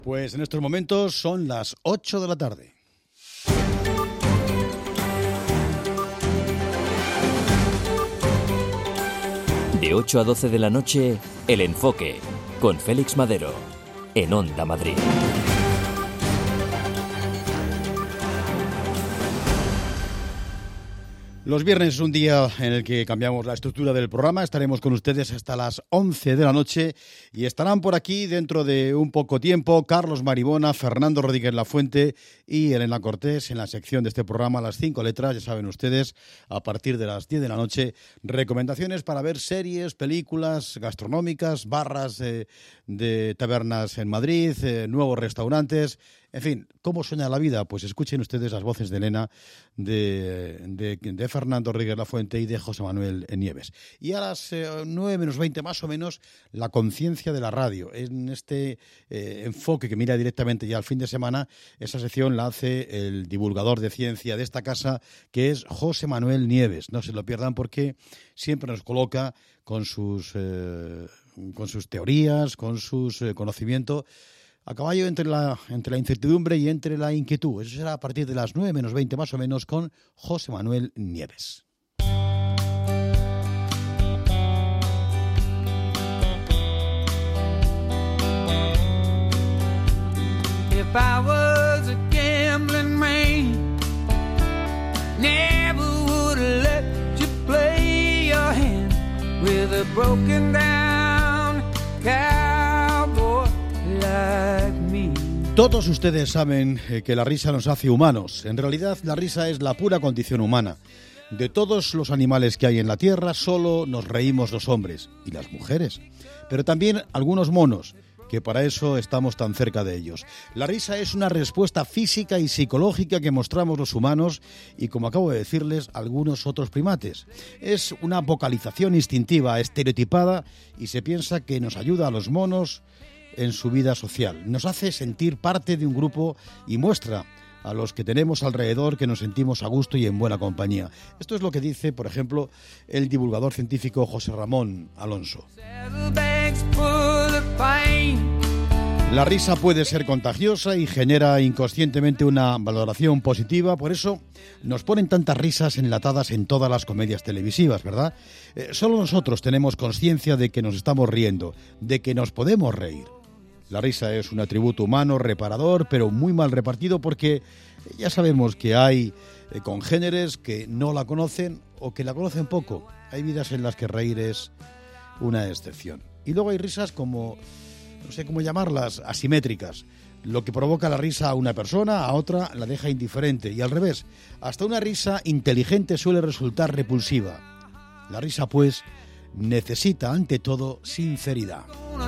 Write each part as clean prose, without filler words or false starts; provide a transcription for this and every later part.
Pues en estos momentos son las 8 de la tarde. De 8 a 12 de la noche, El Enfoque, con Félix Madero, en Onda Madrid. Los viernes es un día en el que cambiamos la estructura del programa. Estaremos con ustedes hasta las 11 de la noche y estarán por aquí dentro de un poco tiempo Carlos Maribona, Fernando Rodríguez Lafuente y Elena Cortés en la sección de este programa Las 5 letras. Ya saben ustedes, a partir de las 10 de la noche, recomendaciones para ver series, películas gastronómicas, barras de tabernas en Madrid, nuevos restaurantes. En fin, ¿cómo suena la vida? Pues escuchen ustedes las voces de Elena, de Fernando Rodríguez Lafuente y de José Manuel Nieves. Y a las 9 menos 20 más o menos, la conciencia de la radio. En este enfoque que mira directamente ya al fin de semana, esa sección la hace el divulgador de ciencia de esta casa, que es José Manuel Nieves. No se lo pierdan porque siempre nos coloca con sus teorías, con sus conocimientos, a caballo entre la incertidumbre y entre la inquietud. Eso será a partir de las 9 menos 20 más o menos con José Manuel Nieves. If I was a gambling man, never would have let you play your hand with a broken down cowboy like me. Todos ustedes saben que la risa nos hace humanos. En realidad, la risa es la pura condición humana. De todos los animales que hay en la tierra, solo nos reímos los hombres y las mujeres. Pero también algunos monos, que para eso estamos tan cerca de ellos. La risa es una respuesta física y psicológica que mostramos los humanos y, como acabo de decirles, algunos otros primates. Es una vocalización instintiva, estereotipada, y se piensa que nos ayuda a los monos en su vida social. Nos hace sentir parte de un grupo y muestra a los que tenemos alrededor que nos sentimos a gusto y en buena compañía. Esto es lo que dice, por ejemplo, el divulgador científico José Ramón Alonso. La risa puede ser contagiosa y genera inconscientemente una valoración positiva, por eso nos ponen tantas risas enlatadas en todas las comedias televisivas, ¿verdad? Solo nosotros tenemos conciencia de que nos estamos riendo, de que nos podemos reír. La risa es un atributo humano reparador, pero muy mal repartido porque ya sabemos que hay congéneres que no la conocen o que la conocen poco. Hay vidas en las que reír es una excepción. Y luego hay risas como, no sé cómo llamarlas, asimétricas. Lo que provoca la risa a una persona, a otra la deja indiferente. Y al revés, hasta una risa inteligente suele resultar repulsiva. La risa, pues, necesita ante todo sinceridad.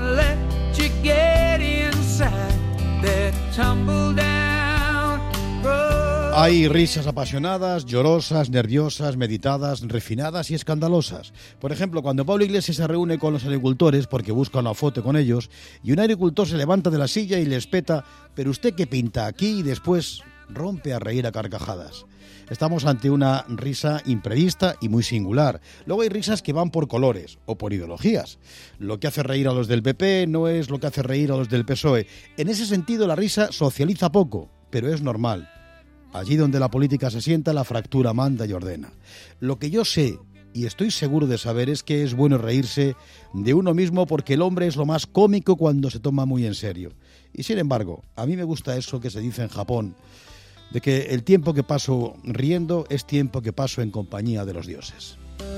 Hay risas apasionadas, llorosas, nerviosas, meditadas, refinadas y escandalosas. Por ejemplo, cuando Pablo Iglesias se reúne con los agricultores porque busca una foto con ellos y un agricultor se levanta de la silla y les peta: ¿pero usted qué pinta aquí? Y después rompe a reír a carcajadas. Estamos ante una risa imprevista y muy singular. Luego hay risas que van por colores o por ideologías. Lo que hace reír a los del PP no es lo que hace reír a los del PSOE. En ese sentido, la risa socializa poco, pero es normal. Allí donde la política se sienta, la fractura manda y ordena. Lo que yo sé, y estoy seguro de saber, es que es bueno reírse de uno mismo porque el hombre es lo más cómico cuando se toma muy en serio. Y sin embargo, a mí me gusta eso que se dice en Japón, de que el tiempo que paso riendo es tiempo que paso en compañía de los dioses.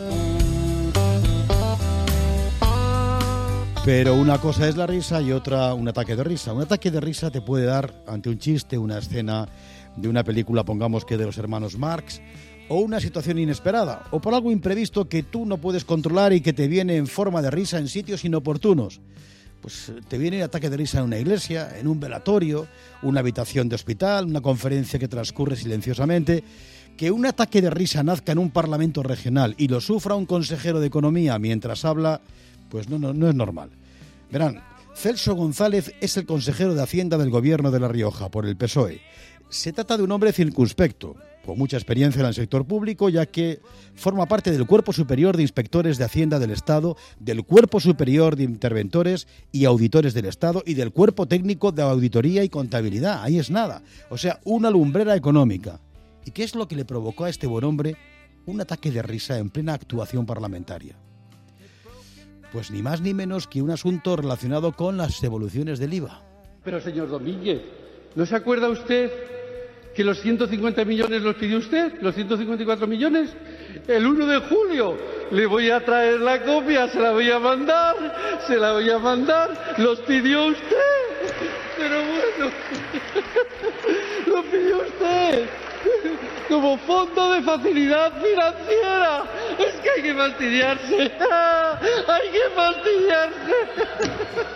Pero una cosa es la risa y otra un ataque de risa. Un ataque de risa te puede dar ante un chiste, una escena de una película, pongamos que de los hermanos Marx, o una situación inesperada, o por algo imprevisto que tú no puedes controlar y que te viene en forma de risa en sitios inoportunos. Pues te viene el ataque de risa en una iglesia, en un velatorio, una habitación de hospital, una conferencia que transcurre silenciosamente. Que un ataque de risa nazca en un parlamento regional y lo sufra un consejero de Economía mientras habla, pues no es normal. Verán, Celso González es el consejero de Hacienda del gobierno de La Rioja por el PSOE. Se trata de un hombre circunspecto, con mucha experiencia en el sector público, ya que forma parte del Cuerpo Superior de Inspectores de Hacienda del Estado, del Cuerpo Superior de Interventores y Auditores del Estado y del Cuerpo Técnico de Auditoría y Contabilidad. Ahí es nada. O sea, una lumbrera económica. ¿Y qué es lo que le provocó a este buen hombre un ataque de risa en plena actuación parlamentaria? Pues ni más ni menos que un asunto relacionado con las devoluciones del IVA. Pero, señor Domínguez, ¿no se acuerda usted que los 150 millones los pidió usted? ¿Los 154 millones? El 1 de julio. Le voy a traer la copia, se la voy a mandar. Los pidió usted. Pero bueno, lo pidió usted. Como fondo de facilidad financiera. Es que hay que fastidiarse. Hay que fastidiarse.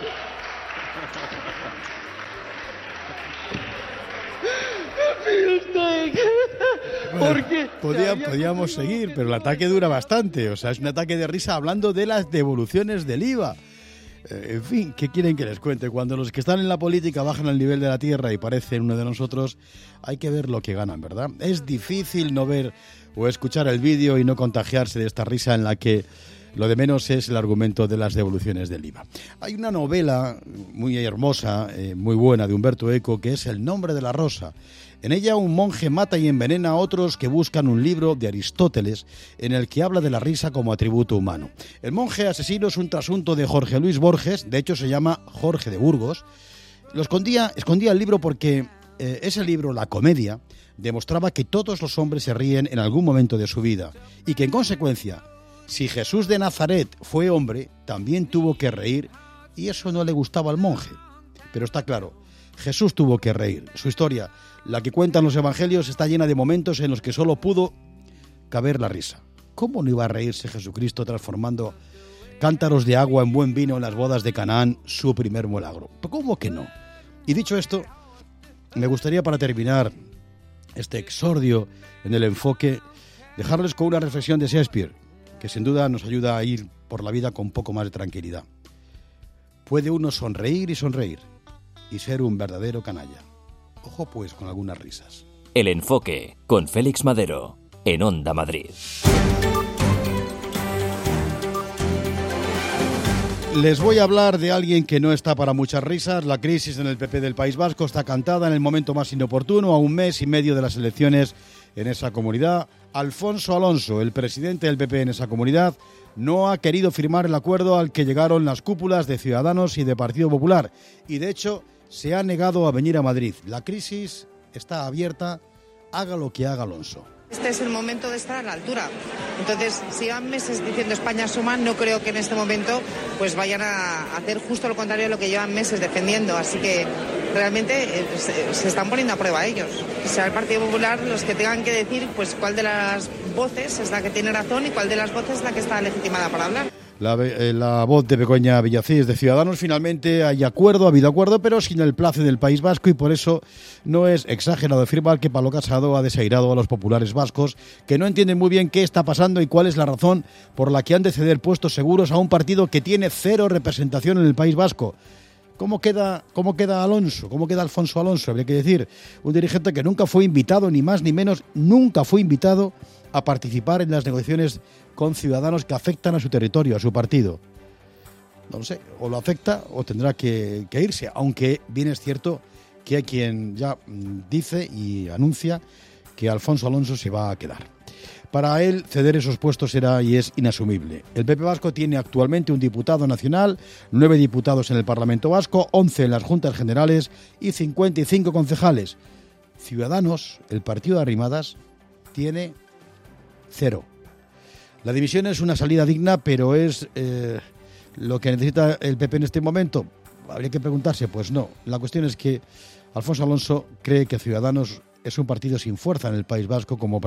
Bueno, podíamos seguir, pero el ataque dura bastante. O sea, es un ataque de risa hablando de las devoluciones del IVA. En fin, ¿qué quieren que les cuente? Cuando los que están en la política bajan al nivel de la tierra y parecen uno de nosotros, hay que ver lo que ganan, ¿verdad? Es difícil no ver o escuchar el vídeo y no contagiarse de esta risa en la que lo de menos es el argumento de las devoluciones del IVA. Hay una novela muy hermosa, muy buena, de Humberto Eco, que es El nombre de la rosa. En ella un monje mata y envenena a otros que buscan un libro de Aristóteles en el que habla de la risa como atributo humano. El monje asesino es un trasunto de Jorge Luis Borges, de hecho se llama Jorge de Burgos. Escondía el libro porque ese libro, La Comedia, demostraba que todos los hombres se ríen en algún momento de su vida y que en consecuencia, si Jesús de Nazaret fue hombre, también tuvo que reír, y eso no le gustaba al monje. Pero está claro, Jesús tuvo que reír. Su historia, la que cuentan los evangelios, está llena de momentos en los que solo pudo caber la risa. ¿Cómo no iba a reírse Jesucristo transformando cántaros de agua en buen vino en las bodas de Canaán, su primer milagro? ¿Cómo que no? Y dicho esto, me gustaría, para terminar este exordio en el enfoque, dejarles con una reflexión de Shakespeare, que sin duda nos ayuda a ir por la vida con un poco más de tranquilidad. Puede uno sonreír y ser un verdadero canalla. Ojo pues con algunas risas. El enfoque con Félix Madero en Onda Madrid. Les voy a hablar de alguien que no está para muchas risas. La crisis en el PP del País Vasco está cantada en el momento más inoportuno, a un mes y medio de las elecciones en esa comunidad. Alfonso Alonso, el presidente del PP en esa comunidad, no ha querido firmar el acuerdo al que llegaron las cúpulas de Ciudadanos y de Partido Popular y, de hecho, se ha negado a venir a Madrid. La crisis está abierta, haga lo que haga Alonso. Este es el momento de estar a la altura. Entonces, si llevan meses diciendo España suma, no creo que en este momento pues vayan a hacer justo lo contrario de lo que llevan meses defendiendo. Así que realmente se están poniendo a prueba ellos. Será el Partido Popular los que tengan que decir pues cuál de las voces es la que tiene razón y cuál de las voces es la que está legitimada para hablar. La voz de Begoña Villacís de Ciudadanos. Finalmente ha habido acuerdo, pero sin el place del País Vasco, y por eso no es exagerado afirmar que Pablo Casado ha desairado a los populares vascos, que no entienden muy bien qué está pasando y cuál es la razón por la que han de ceder puestos seguros a un partido que tiene cero representación en el País Vasco. ¿Cómo queda Alonso? ¿Cómo queda Alfonso Alonso? Habría que decir, un dirigente que nunca fue invitado, ni más ni menos, nunca fue invitado a participar en las negociaciones con Ciudadanos que afectan a su territorio, a su partido. No lo sé, o lo afecta o tendrá que irse, aunque bien es cierto que hay quien ya dice y anuncia que Alfonso Alonso se va a quedar. Para él, ceder esos puestos era y es inasumible. El PP vasco tiene actualmente un diputado nacional, 9 diputados en el Parlamento Vasco, 11 en las Juntas Generales y 55 concejales. Ciudadanos, el partido de Arrimadas, tiene 0. La dimisión es una salida digna, pero ¿es lo que necesita el PP en este momento? Habría que preguntarse, pues no. La cuestión es que Alfonso Alonso cree que Ciudadanos es un partido sin fuerza en el País Vasco como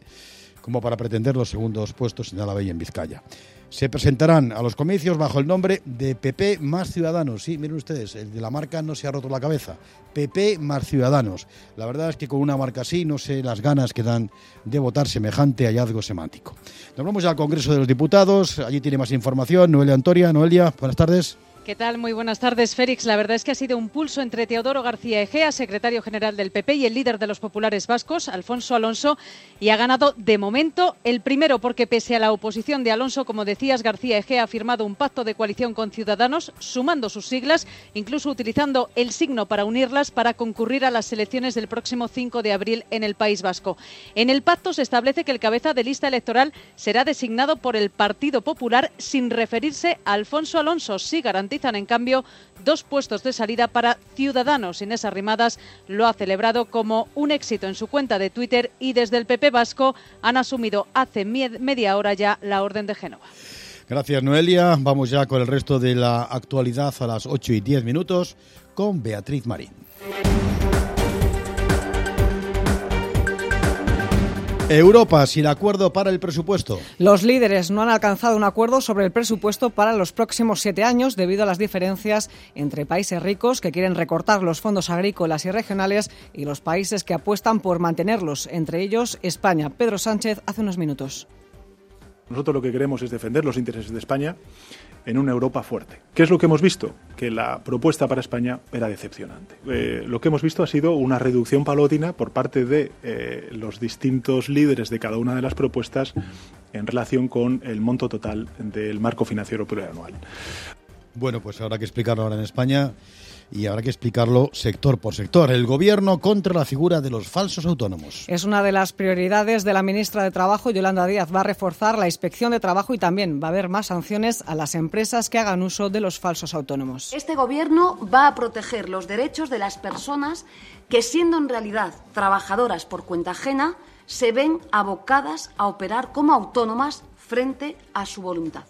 para pretender los segundos puestos en Álava y en Vizcaya. Se presentarán a los comicios bajo el nombre de PP más Ciudadanos. Sí, miren ustedes, el de la marca no se ha roto la cabeza. PP más Ciudadanos. La verdad es que con una marca así no sé las ganas que dan de votar semejante hallazgo semántico. Nos vamos ya al Congreso de los Diputados. Allí tiene más información Noelia Antoria. Noelia, buenas tardes. ¿Qué tal? Muy buenas tardes, Félix. La verdad es que ha sido un pulso entre Teodoro García Egea, secretario general del PP, y el líder de los populares vascos, Alfonso Alonso, y ha ganado de momento el primero, porque pese a la oposición de Alonso, como decías, García Egea ha firmado un pacto de coalición con Ciudadanos, sumando sus siglas, incluso utilizando el signo para unirlas, para concurrir a las elecciones del próximo 5 de abril en el País Vasco. En el pacto se establece que el cabeza de lista electoral será designado por el Partido Popular sin referirse a Alfonso Alonso. Sí garantizan, en cambio, 2 puestos de salida para Ciudadanos. Inés Arrimadas lo ha celebrado como un éxito en su cuenta de Twitter y desde el PP vasco han asumido hace media hora ya la orden de Génova. Gracias, Noelia. Vamos ya con el resto de la actualidad a las 8:10 con Beatriz Marín. Europa sin acuerdo para el presupuesto. Los líderes no han alcanzado un acuerdo sobre el presupuesto para los próximos 7 años debido a las diferencias entre países ricos que quieren recortar los fondos agrícolas y regionales y los países que apuestan por mantenerlos, entre ellos España. Pedro Sánchez hace unos minutos. Nosotros lo que queremos es defender los intereses de España en una Europa fuerte. ¿Qué es lo que hemos visto? Que la propuesta para España era decepcionante. Lo que hemos visto ha sido una reducción paulatina por parte de los distintos líderes de cada una de las propuestas en relación con el monto total del marco financiero plurianual. Bueno, pues habrá que explicarlo ahora en España y habrá que explicarlo sector por sector. El Gobierno contra la figura de los falsos autónomos. Es una de las prioridades de la ministra de Trabajo, Yolanda Díaz. Va a reforzar la inspección de trabajo y también va a haber más sanciones a las empresas que hagan uso de los falsos autónomos. Este Gobierno va a proteger los derechos de las personas que, siendo en realidad trabajadoras por cuenta ajena, se ven abocadas a operar como autónomas frente a su voluntad.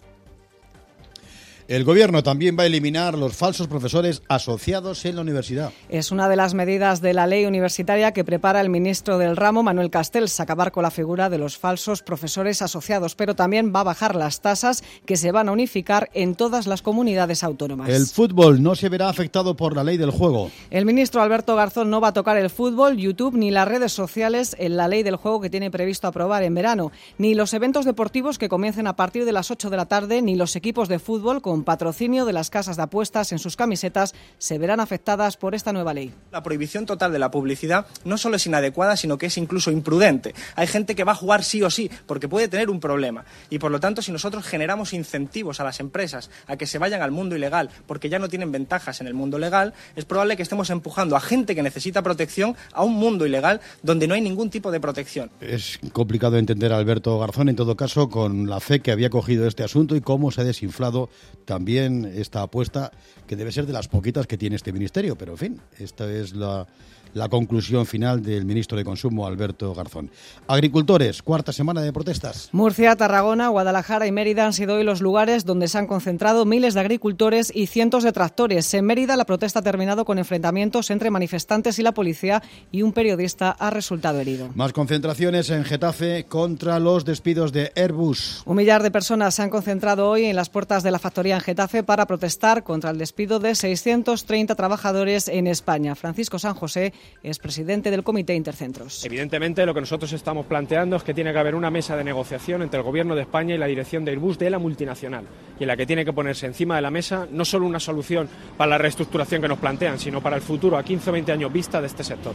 El Gobierno también va a eliminar los falsos profesores asociados en la universidad. Es una de las medidas de la ley universitaria que prepara el ministro del ramo, Manuel Castells, acabar con la figura de los falsos profesores asociados, pero también va a bajar las tasas que se van a unificar en todas las comunidades autónomas. El fútbol no se verá afectado por la ley del juego. El ministro Alberto Garzón no va a tocar el fútbol, YouTube ni las redes sociales en la ley del juego que tiene previsto aprobar en verano, ni los eventos deportivos que comiencen a partir de las 8 de la tarde, ni los equipos de fútbol con patrocinio de las casas de apuestas en sus camisetas se verán afectadas por esta nueva ley. La prohibición total de la publicidad no solo es inadecuada, sino que es incluso imprudente. Hay gente que va a jugar sí o sí porque puede tener un problema y por lo tanto si nosotros generamos incentivos a las empresas a que se vayan al mundo ilegal porque ya no tienen ventajas en el mundo legal, es probable que estemos empujando a gente que necesita protección a un mundo ilegal donde no hay ningún tipo de protección. Es complicado entender a Alberto Garzón, en todo caso, con la fe que había cogido este asunto y cómo se ha desinflado también esta apuesta, que debe ser de las poquitas que tiene este ministerio, pero en fin, esta es la conclusión final del ministro de Consumo, Alberto Garzón. Agricultores, cuarta semana de protestas. Murcia, Tarragona, Guadalajara y Mérida han sido hoy los lugares donde se han concentrado miles de agricultores y cientos de tractores. En Mérida la protesta ha terminado con enfrentamientos entre manifestantes y la policía y un periodista ha resultado herido. Más concentraciones en Getafe contra los despidos de Airbus. 1 millar de personas se han concentrado hoy en las puertas de la factoría en Getafe para protestar contra el despido de 630 trabajadores en España. Francisco San José es presidente del Comité Intercentros. Evidentemente, lo que nosotros estamos planteando es que tiene que haber una mesa de negociación entre el Gobierno de España y la dirección de Airbus de la multinacional, y en la que tiene que ponerse encima de la mesa no solo una solución para la reestructuración que nos plantean, sino para el futuro a 15 o 20 años vista de este sector.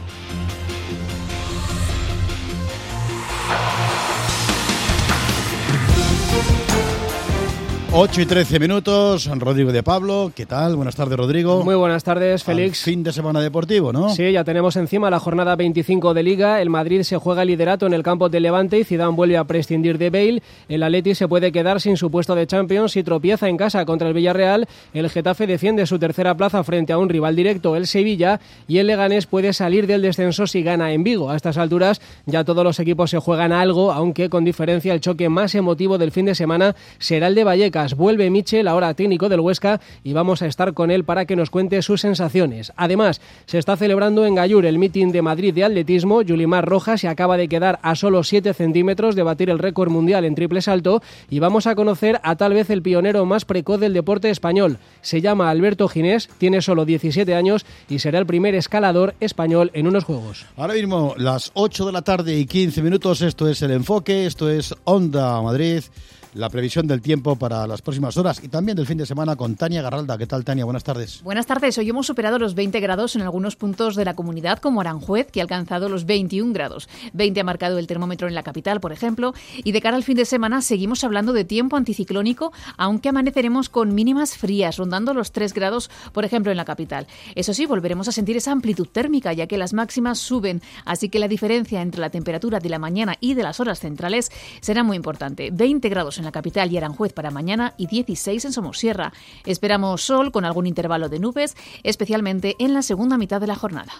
Ocho y 13 minutos, Rodrigo de Pablo, ¿qué tal? Buenas tardes, Rodrigo. Muy buenas tardes, Félix. Fin de semana deportivo, ¿no? Sí, ya tenemos encima la jornada 25 de Liga, el Madrid se juega el liderato en el campo de Levante y Zidane vuelve a prescindir de Bale, el Atleti se puede quedar sin su puesto de Champions y tropieza en casa contra el Villarreal, el Getafe defiende su tercera plaza frente a un rival directo, el Sevilla, y el Leganés puede salir del descenso si gana en Vigo. A estas alturas ya todos los equipos se juegan algo, aunque con diferencia el choque más emotivo del fin de semana será el de Vallecas. Vuelve Michel, ahora técnico del Huesca, y vamos a estar con él para que nos cuente sus sensaciones. Además, se está celebrando en Gallur el mítin de Madrid de atletismo. Yulimar Rojas se acaba de quedar a solo 7 centímetros de batir el récord mundial en triple salto, y vamos a conocer a tal vez el pionero más precoz del deporte español. Se llama Alberto Ginés, tiene solo 17 años y será el primer escalador español en unos Juegos. Ahora mismo, las 8 de la tarde y 15 minutos, esto es El Enfoque, esto es Onda Madrid. la previsión del tiempo para las próximas horas y también del fin de semana con Tania Garralda. ¿Qué tal, Tania? Buenas tardes. Buenas tardes. Hoy hemos superado los 20 grados en algunos puntos de la comunidad, como Aranjuez, que ha alcanzado los 21 grados. 20 ha marcado el termómetro en la capital, por ejemplo. Y de cara al fin de semana seguimos hablando de tiempo anticiclónico, aunque amaneceremos con mínimas frías, rondando los 3 grados, por ejemplo, en la capital. Eso sí, volveremos a sentir esa amplitud térmica, ya que las máximas suben. Así que la diferencia entre la temperatura de la mañana y de las horas centrales será muy importante. 20 grados en la capital y Aranjuez para mañana y 16 en Somosierra. Esperamos sol con algún intervalo de nubes, especialmente en la segunda mitad de la jornada.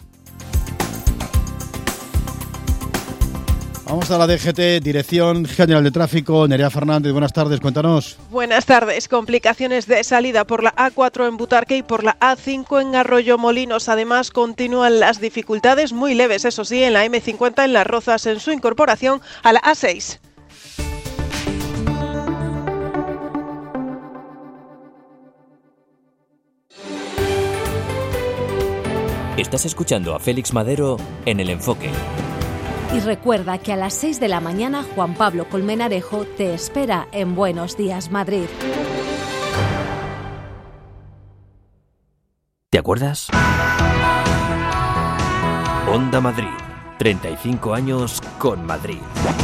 Vamos a la DGT, Dirección General de Tráfico. Nerea Fernández, buenas tardes, cuéntanos. Buenas tardes. Complicaciones de salida por la A4 en Butarque y por la A5 en Arroyomolinos. Además, continúan las dificultades muy leves, eso sí, en la M50 en Las Rozas en su incorporación a la A6. Estás escuchando a Félix Madero en El Enfoque. Y recuerda que a las 6 de la mañana Juan Pablo Colmenarejo te espera en Buenos Días, Madrid. ¿Te acuerdas? Onda Madrid. 35 años con Madrid.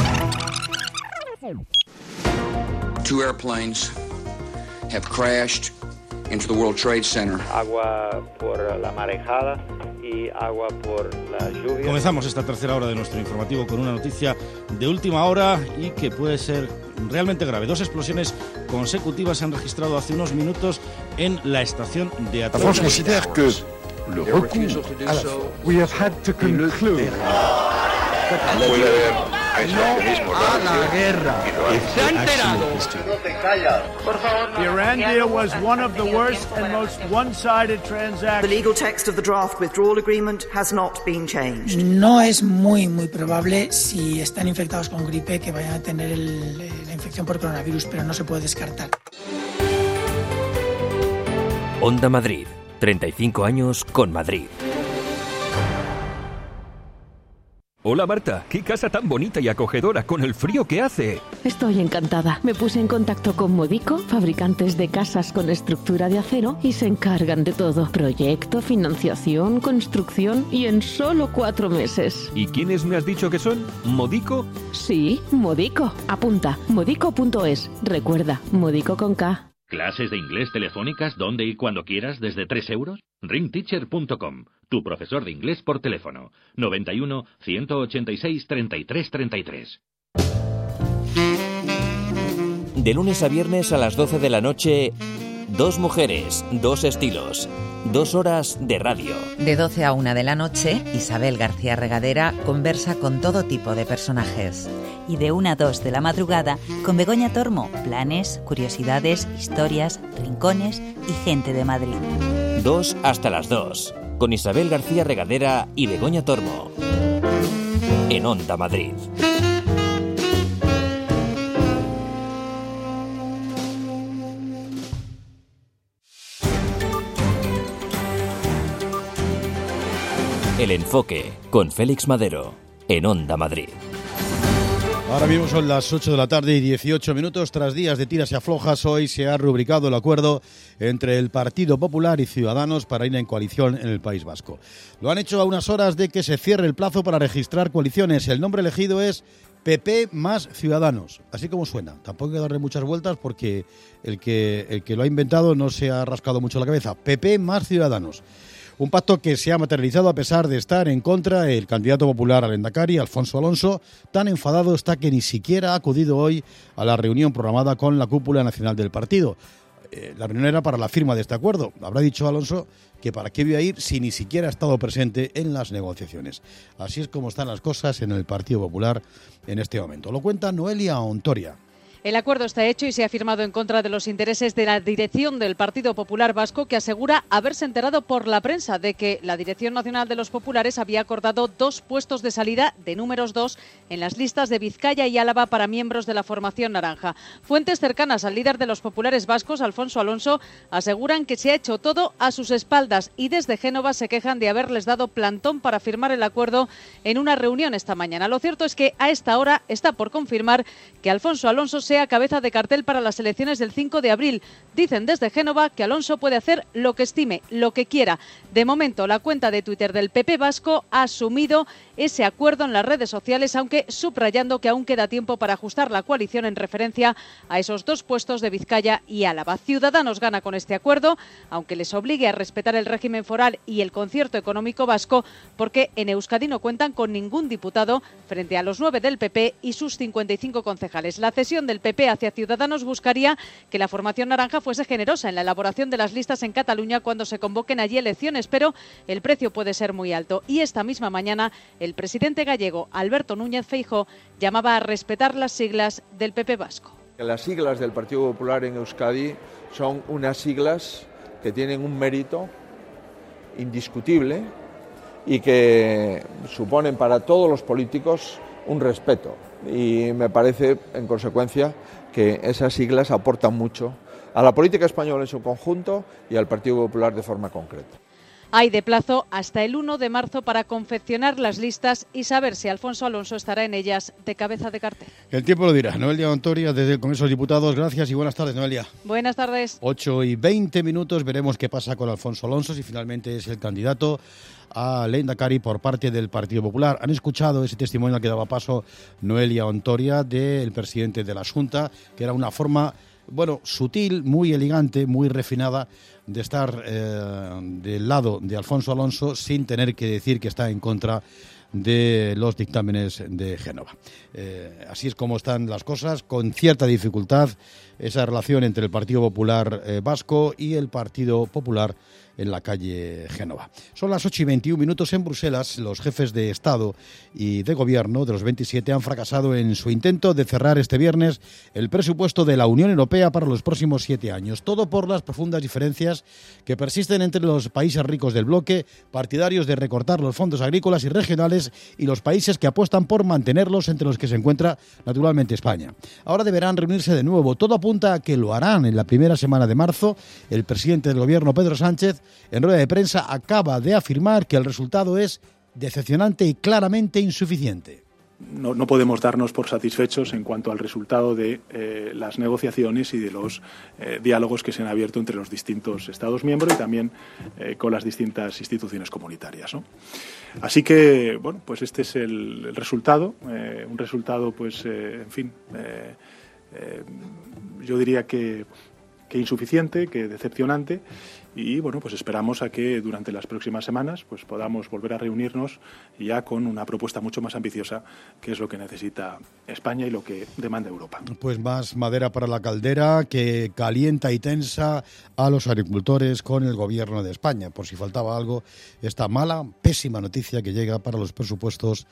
2 airplanes have crashed into the World Trade Center. Agua por la marejada y agua por la lluvia. Comenzamos esta tercera hora de nuestro informativo con una noticia de última hora y que puede ser realmente grave. 2 explosiones consecutivas se han registrado hace unos minutos en la estación de Atlanta. La France considère que le recours à la we have had to conclude. Puede haber aislacionismo a la guerra. Se ha enterado. No te callas. Por favor. The Iran deal was one of the worst and most one-sided transactions. The legal text of the draft withdrawal agreement has not been changed. No es muy probable, si están infectados con gripe, que vayan a tener la infección por coronavirus, pero no se puede descartar. Onda Madrid. 35 años con Madrid. Hola Marta, qué casa tan bonita y acogedora con el frío que hace. Estoy encantada. Me puse en contacto con Modico, fabricantes de casas con estructura de acero, y se encargan de todo. Proyecto, financiación, construcción y en solo 4 meses. ¿Y quiénes me has dicho que son? ¿Modico? Sí, Modico. Apunta, modico.es. Recuerda, Modico con K. ¿Clases de inglés telefónicas donde y cuando quieras desde 3 euros? Ringteacher.com, tu profesor de inglés por teléfono. 91 186 33 33. De lunes a viernes a las 12 de la noche, 2 mujeres, 2 estilos, 2 horas de radio. De 12 a 1 de la noche, Isabel García Regadera conversa con todo tipo de personajes. Y de 1 a 2 de la madrugada, con Begoña Tormo, planes, curiosidades, historias, rincones y gente de Madrid. 2 hasta las 2, con Isabel García Regadera y Begoña Tormo. En Onda Madrid. El Enfoque, con Félix Madero, en Onda Madrid. Ahora mismo son las 8 de la tarde y 18 minutos. Tras días de tiras y aflojas, hoy se ha rubricado el acuerdo entre el Partido Popular y Ciudadanos para ir en coalición en el País Vasco. Lo han hecho a unas horas de que se cierre el plazo para registrar coaliciones. El nombre elegido es PP más Ciudadanos, así como suena. Tampoco hay que darle muchas vueltas porque el que lo ha inventado no se ha rascado mucho la cabeza. PP más Ciudadanos. Un pacto que se ha materializado a pesar de estar en contra el candidato popular al Endacari, Alfonso Alonso. Tan enfadado está que ni siquiera ha acudido hoy a la reunión programada con la cúpula nacional del partido. La reunión era para la firma de este acuerdo. Habrá dicho Alonso que para qué iba a ir si ni siquiera ha estado presente en las negociaciones. Así es como están las cosas en el Partido Popular en este momento. Lo cuenta Noelia Ontoria. El acuerdo está hecho y se ha firmado en contra de los intereses de la dirección del Partido Popular Vasco, que asegura haberse enterado por la prensa de que la Dirección Nacional de los Populares había acordado 2 puestos de salida de números 2 en las listas de Vizcaya y Álava para miembros de la formación naranja. Fuentes cercanas al líder de los populares vascos, Alfonso Alonso, aseguran que se ha hecho todo a sus espaldas y desde Génova se quejan de haberles dado plantón para firmar el acuerdo en una reunión esta mañana. Lo cierto es que a esta hora está por confirmar que Alfonso Alonso se sea cabeza de cartel para las elecciones del 5 de abril. Dicen desde Génova que Alonso puede hacer lo que estime, lo que quiera. De momento, la cuenta de Twitter del PP vasco ha asumido ese acuerdo en las redes sociales, aunque subrayando que aún queda tiempo para ajustar la coalición en referencia a esos 2 puestos de Vizcaya y Álava. Ciudadanos gana con este acuerdo, aunque les obligue a respetar el régimen foral y el concierto económico vasco, porque en Euskadi no cuentan con ningún diputado frente a los 9 del PP y sus 55 concejales. La cesión del PP hacia Ciudadanos buscaría que la formación naranja fuese generosa en la elaboración de las listas en Cataluña cuando se convoquen allí elecciones, pero el precio puede ser muy alto. Y esta misma mañana el presidente gallego Alberto Núñez Feijóo llamaba a respetar las siglas del PP vasco. Las siglas del Partido Popular en Euskadi son unas siglas que tienen un mérito indiscutible y que suponen para todos los políticos un respeto. Y me parece, en consecuencia, que esas siglas aportan mucho a la política española en su conjunto y al Partido Popular de forma concreta. Hay de plazo hasta el 1 de marzo para confeccionar las listas y saber si Alfonso Alonso estará en ellas de cabeza de cartel. El tiempo lo dirá. Noelia Ontoria, desde el Congreso de los Diputados. Gracias y buenas tardes, Noelia. Buenas tardes. 8:20. Veremos qué pasa con Alfonso Alonso, si finalmente es el candidato a Lehendakari por parte del Partido Popular. Han escuchado ese testimonio al que daba paso Noelia Ontoria del presidente de la Xunta, que era una forma, sutil, muy elegante, muy refinada de estar del lado de Alfonso Alonso sin tener que decir que está en contra de los dictámenes de Génova. Así es como están las cosas, con cierta dificultad esa relación entre el Partido Popular vasco y el Partido Popular en la calle Génova. Son las 8:21 en Bruselas. Los jefes de Estado y de Gobierno de los 27 han fracasado en su intento de cerrar este viernes el presupuesto de la Unión Europea para los próximos 7 años. Todo por las profundas diferencias que persisten entre los países ricos del bloque, partidarios de recortar los fondos agrícolas y regionales, y los países que apuestan por mantenerlos, entre los que se encuentra naturalmente España. Ahora deberán reunirse de nuevo. Todo apunta a que lo harán en la primera semana de marzo. El presidente del Gobierno, Pedro Sánchez, en rueda de prensa acaba de afirmar que el resultado es decepcionante y claramente insuficiente. No podemos darnos por satisfechos en cuanto al resultado de las negociaciones y de los diálogos que se han abierto entre los distintos Estados miembros y también con las distintas instituciones comunitarias, ¿no? Así que, pues este es el resultado, un resultado, yo diría que insuficiente, que decepcionante. Y pues esperamos a que durante las próximas semanas pues podamos volver a reunirnos ya con una propuesta mucho más ambiciosa, que es lo que necesita España y lo que demanda Europa. Pues más madera para la caldera, que calienta y tensa a los agricultores con el Gobierno de España. Por si faltaba algo, esta mala, pésima noticia que llega para los presupuestos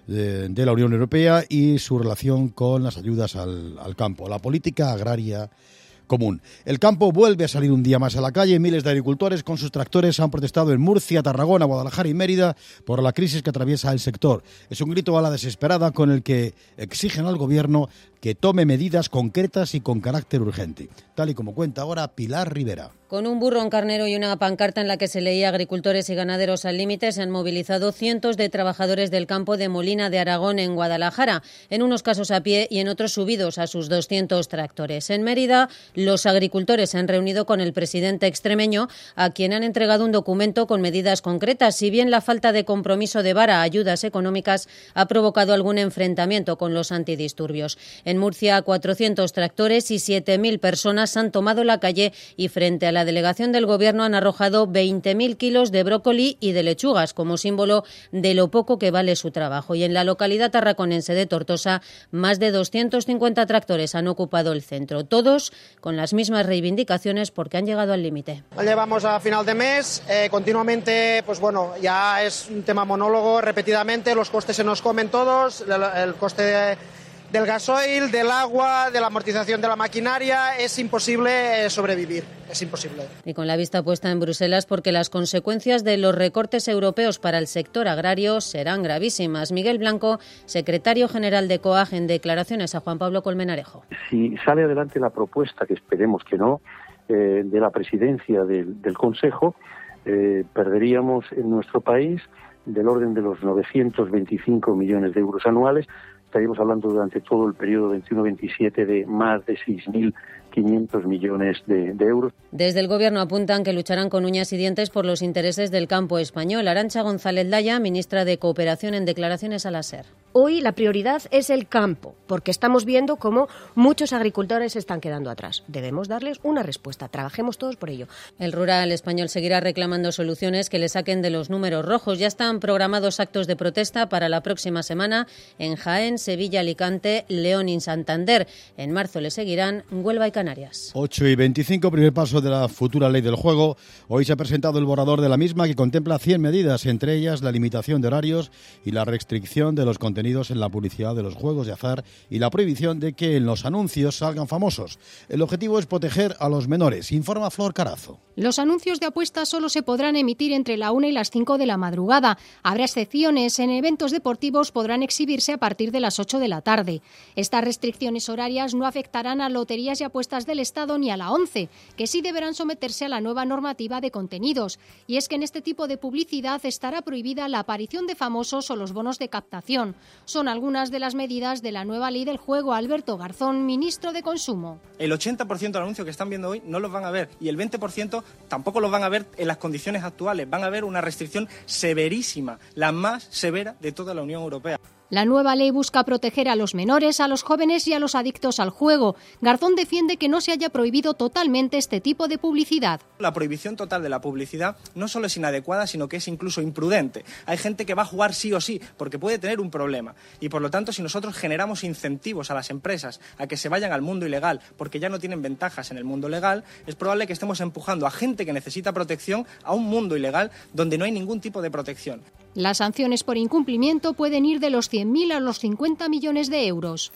de la Unión Europea y su relación con las ayudas al campo, la política agraria común. El campo vuelve a salir un día más a la calle. Miles de agricultores con sus tractores han protestado en Murcia, Tarragona, Guadalajara y Mérida por la crisis que atraviesa el sector. Es un grito a la desesperada con el que exigen al Gobierno que tome medidas concretas y con carácter urgente. Tal y como cuenta ahora Pilar Rivera. Con un burro, un carnero y una pancarta en la que se leía agricultores y ganaderos al límite, se han movilizado cientos de trabajadores del campo de Molina de Aragón en Guadalajara, en unos casos a pie y en otros subidos a sus 200 tractores. En Mérida, los agricultores se han reunido con el presidente extremeño, a quien han entregado un documento con medidas concretas. Si bien la falta de compromiso de Vara a ayudas económicas ha provocado algún enfrentamiento con los antidisturbios. En Murcia, 400 tractores y 7.000 personas han tomado la calle y frente a la delegación del Gobierno han arrojado 20.000 kilos de brócoli y de lechugas como símbolo de lo poco que vale su trabajo. Y en la localidad tarraconense de Tortosa, más de 250 tractores han ocupado el centro, todos con las mismas reivindicaciones porque han llegado al límite. Llevamos a final de mes, continuamente, ya es un tema monólogo, repetidamente, los costes se nos comen todos, el coste del gasoil, del agua, de la amortización de la maquinaria, es imposible sobrevivir, es imposible. Y con la vista puesta en Bruselas porque las consecuencias de los recortes europeos para el sector agrario serán gravísimas. Miguel Blanco, secretario general de COAG, en declaraciones a Juan Pablo Colmenarejo. Si sale adelante la propuesta, que esperemos que no, de la presidencia del Consejo, perderíamos en nuestro país del orden de los 925 millones de euros anuales, estaríamos hablando durante todo el periodo 21-27 de más de 6.500 millones de euros. Desde el Gobierno apuntan que lucharán con uñas y dientes por los intereses del campo español. Arantxa González Laya, ministra de Cooperación, en declaraciones a la SER. Hoy la prioridad es el campo, porque estamos viendo cómo muchos agricultores se están quedando atrás. Debemos darles una respuesta. Trabajemos todos por ello. El rural español seguirá reclamando soluciones que le saquen de los números rojos. Ya están programados actos de protesta para la próxima semana en Jaén, Sevilla, Alicante, León y Santander. En marzo le seguirán Huelva y Canarias. 8:25, primer paso de la futura ley del juego. Hoy se ha presentado el borrador de la misma, que contempla 100 medidas, entre ellas la limitación de horarios y la restricción de los contenidos en la publicidad de los juegos de azar y la prohibición de que en los anuncios salgan famosos. El objetivo es proteger a los menores, informa Flor Carazo. Los anuncios de apuestas solo se podrán emitir entre la 1 y las 5 de la madrugada. Habrá excepciones. En eventos deportivos podrán exhibirse a partir de las 8 de la tarde. Estas restricciones horarias no afectarán a loterías y apuestas del Estado ni a la ONCE, que sí deberán someterse a la nueva normativa de contenidos. Y es que en este tipo de publicidad estará prohibida la aparición de famosos o los bonos de captación. Son algunas de las medidas de la nueva ley del juego. Alberto Garzón, ministro de Consumo. El 80% del anuncio que están viendo hoy no los van a ver y el 20% tampoco los van a ver en las condiciones actuales. Van a ver una restricción severísima, la más severa de toda la Unión Europea. La nueva ley busca proteger a los menores, a los jóvenes y a los adictos al juego. Garzón defiende que no se haya prohibido totalmente este tipo de publicidad. La prohibición total de la publicidad no solo es inadecuada, sino que es incluso imprudente. Hay gente que va a jugar sí o sí, porque puede tener un problema. Y por lo tanto, si nosotros generamos incentivos a las empresas a que se vayan al mundo ilegal, porque ya no tienen ventajas en el mundo legal, es probable que estemos empujando a gente que necesita protección a un mundo ilegal donde no hay ningún tipo de protección. Las sanciones por incumplimiento pueden ir de los 100.000 a los 50 millones de euros.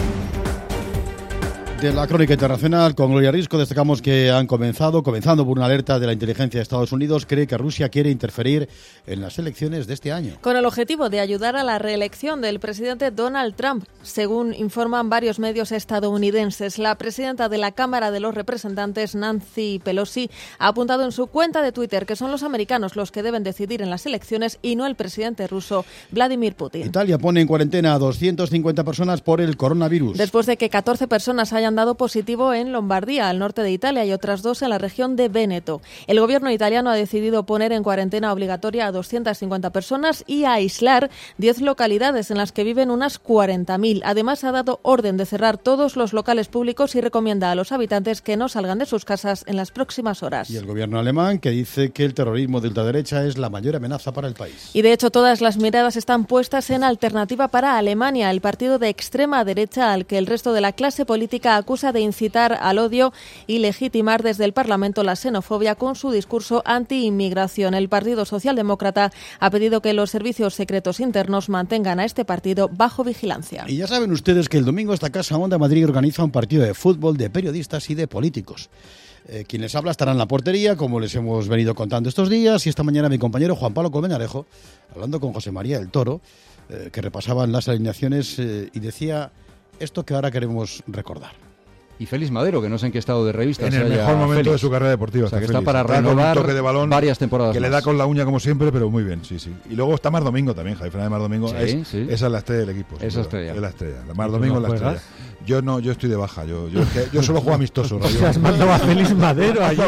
De la crónica internacional, con Gloria Risco, destacamos que comenzando por una alerta de la inteligencia de Estados Unidos, cree que Rusia quiere interferir en las elecciones de este año. Con el objetivo de ayudar a la reelección del presidente Donald Trump, según informan varios medios estadounidenses. La presidenta de la Cámara de los Representantes, Nancy Pelosi, ha apuntado en su cuenta de Twitter que son los americanos los que deben decidir en las elecciones y no el presidente ruso, Vladimir Putin. Italia pone en cuarentena a 250 personas por el coronavirus. Después de que 14 personas hayan dado positivo en Lombardía, al norte de Italia, y otras 2 en la región de Véneto. El gobierno italiano ha decidido poner en cuarentena obligatoria a 250 personas y a aislar 10 localidades en las que viven unas 40.000. Además, ha dado orden de cerrar todos los locales públicos y recomienda a los habitantes que no salgan de sus casas en las próximas horas. Y el gobierno alemán, que dice que el terrorismo de ultraderecha es la mayor amenaza para el país. Y de hecho, todas las miradas están puestas en Alternativa para Alemania, el partido de extrema derecha al que el resto de la clase política acusa de incitar al odio y legitimar desde el Parlamento la xenofobia con su discurso anti-inmigración. El Partido Socialdemócrata ha pedido que los servicios secretos internos mantengan a este partido bajo vigilancia. Y ya saben ustedes que el domingo esta Casa Onda Madrid organiza un partido de fútbol de periodistas y de políticos. Quien les habla estará en la portería, como les hemos venido contando estos días, y esta mañana mi compañero Juan Pablo Colmenarejo, hablando con José María del Toro, que repasaban las alineaciones y decía esto que ahora queremos recordar. Y Félix Madero, que no sé en qué estado de revista. En el mejor momento de su carrera deportiva. O sea, que está para renovar un toque de balón varias temporadas que más. Le da con la uña como siempre, pero muy bien, sí. Y luego está Mar Domingo también, Javier Fernández Mar Domingo. Sí. Esa es la estrella del equipo. Esa estrella. Es la estrella. La Mar Domingo es la estrella. Yo estoy de baja. Yo solo juego amistoso. O sea, has mandado a Félix Madero allí.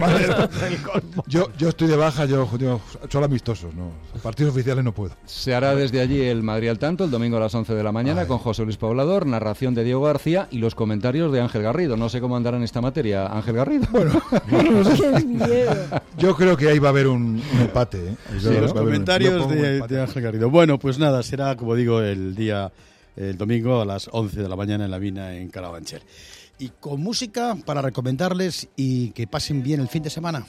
Yo estoy de baja, yo solo amistosos. No. Partidos oficiales no puedo. Se hará desde allí el Madrid al tanto, el domingo a las 11 de la mañana, con José Luis Poblador, narración de Diego García y los comentarios de Ángel Garrido. No sé cómo andará en esta materia Ángel Garrido. Bueno, yo creo que ahí va a haber un empate. Sí, los comentarios de Ángel Garrido. Bueno, pues nada, será, como digo, el domingo a las 11 de la mañana en la Vina, en Carabanchel. Y con música para recomendarles y que pasen bien el fin de semana.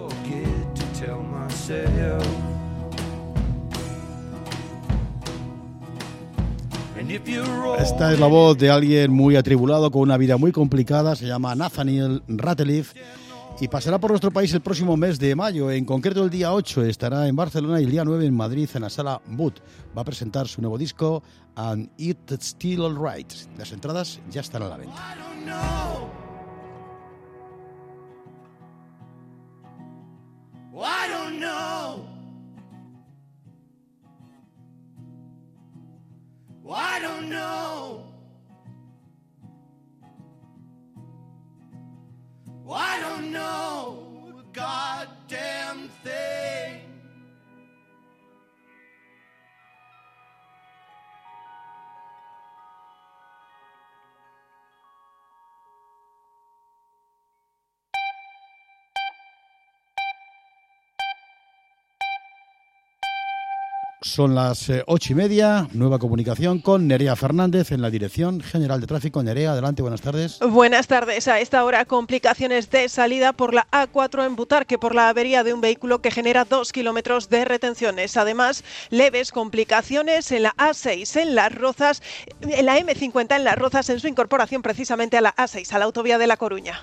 Esta es la voz de alguien muy atribulado, con una vida muy complicada. Se llama Nathaniel Rateliff y pasará por nuestro país el próximo mes de mayo. En concreto, el día 8 estará en Barcelona y el día 9 en Madrid, en la Sala Boot. Va a presentar su nuevo disco, And It's Still Alright. Las entradas ya están a la venta. I don't know. I don't don't know. I don't know a goddamn thing. Son las 8:30, nueva comunicación con Nerea Fernández en la Dirección General de Tráfico. Nerea, adelante, buenas tardes. Buenas tardes. A esta hora, complicaciones de salida por la A4 en Butarque por la avería de un vehículo que genera 2 kilómetros de retenciones. Además, leves complicaciones en la A6 en Las Rozas, en la M50 en Las Rozas en su incorporación precisamente a la A6, a la autovía de La Coruña.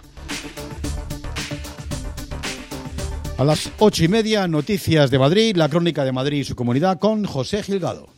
A las 8:30, noticias de Madrid, la crónica de Madrid y su comunidad con José Gilgado.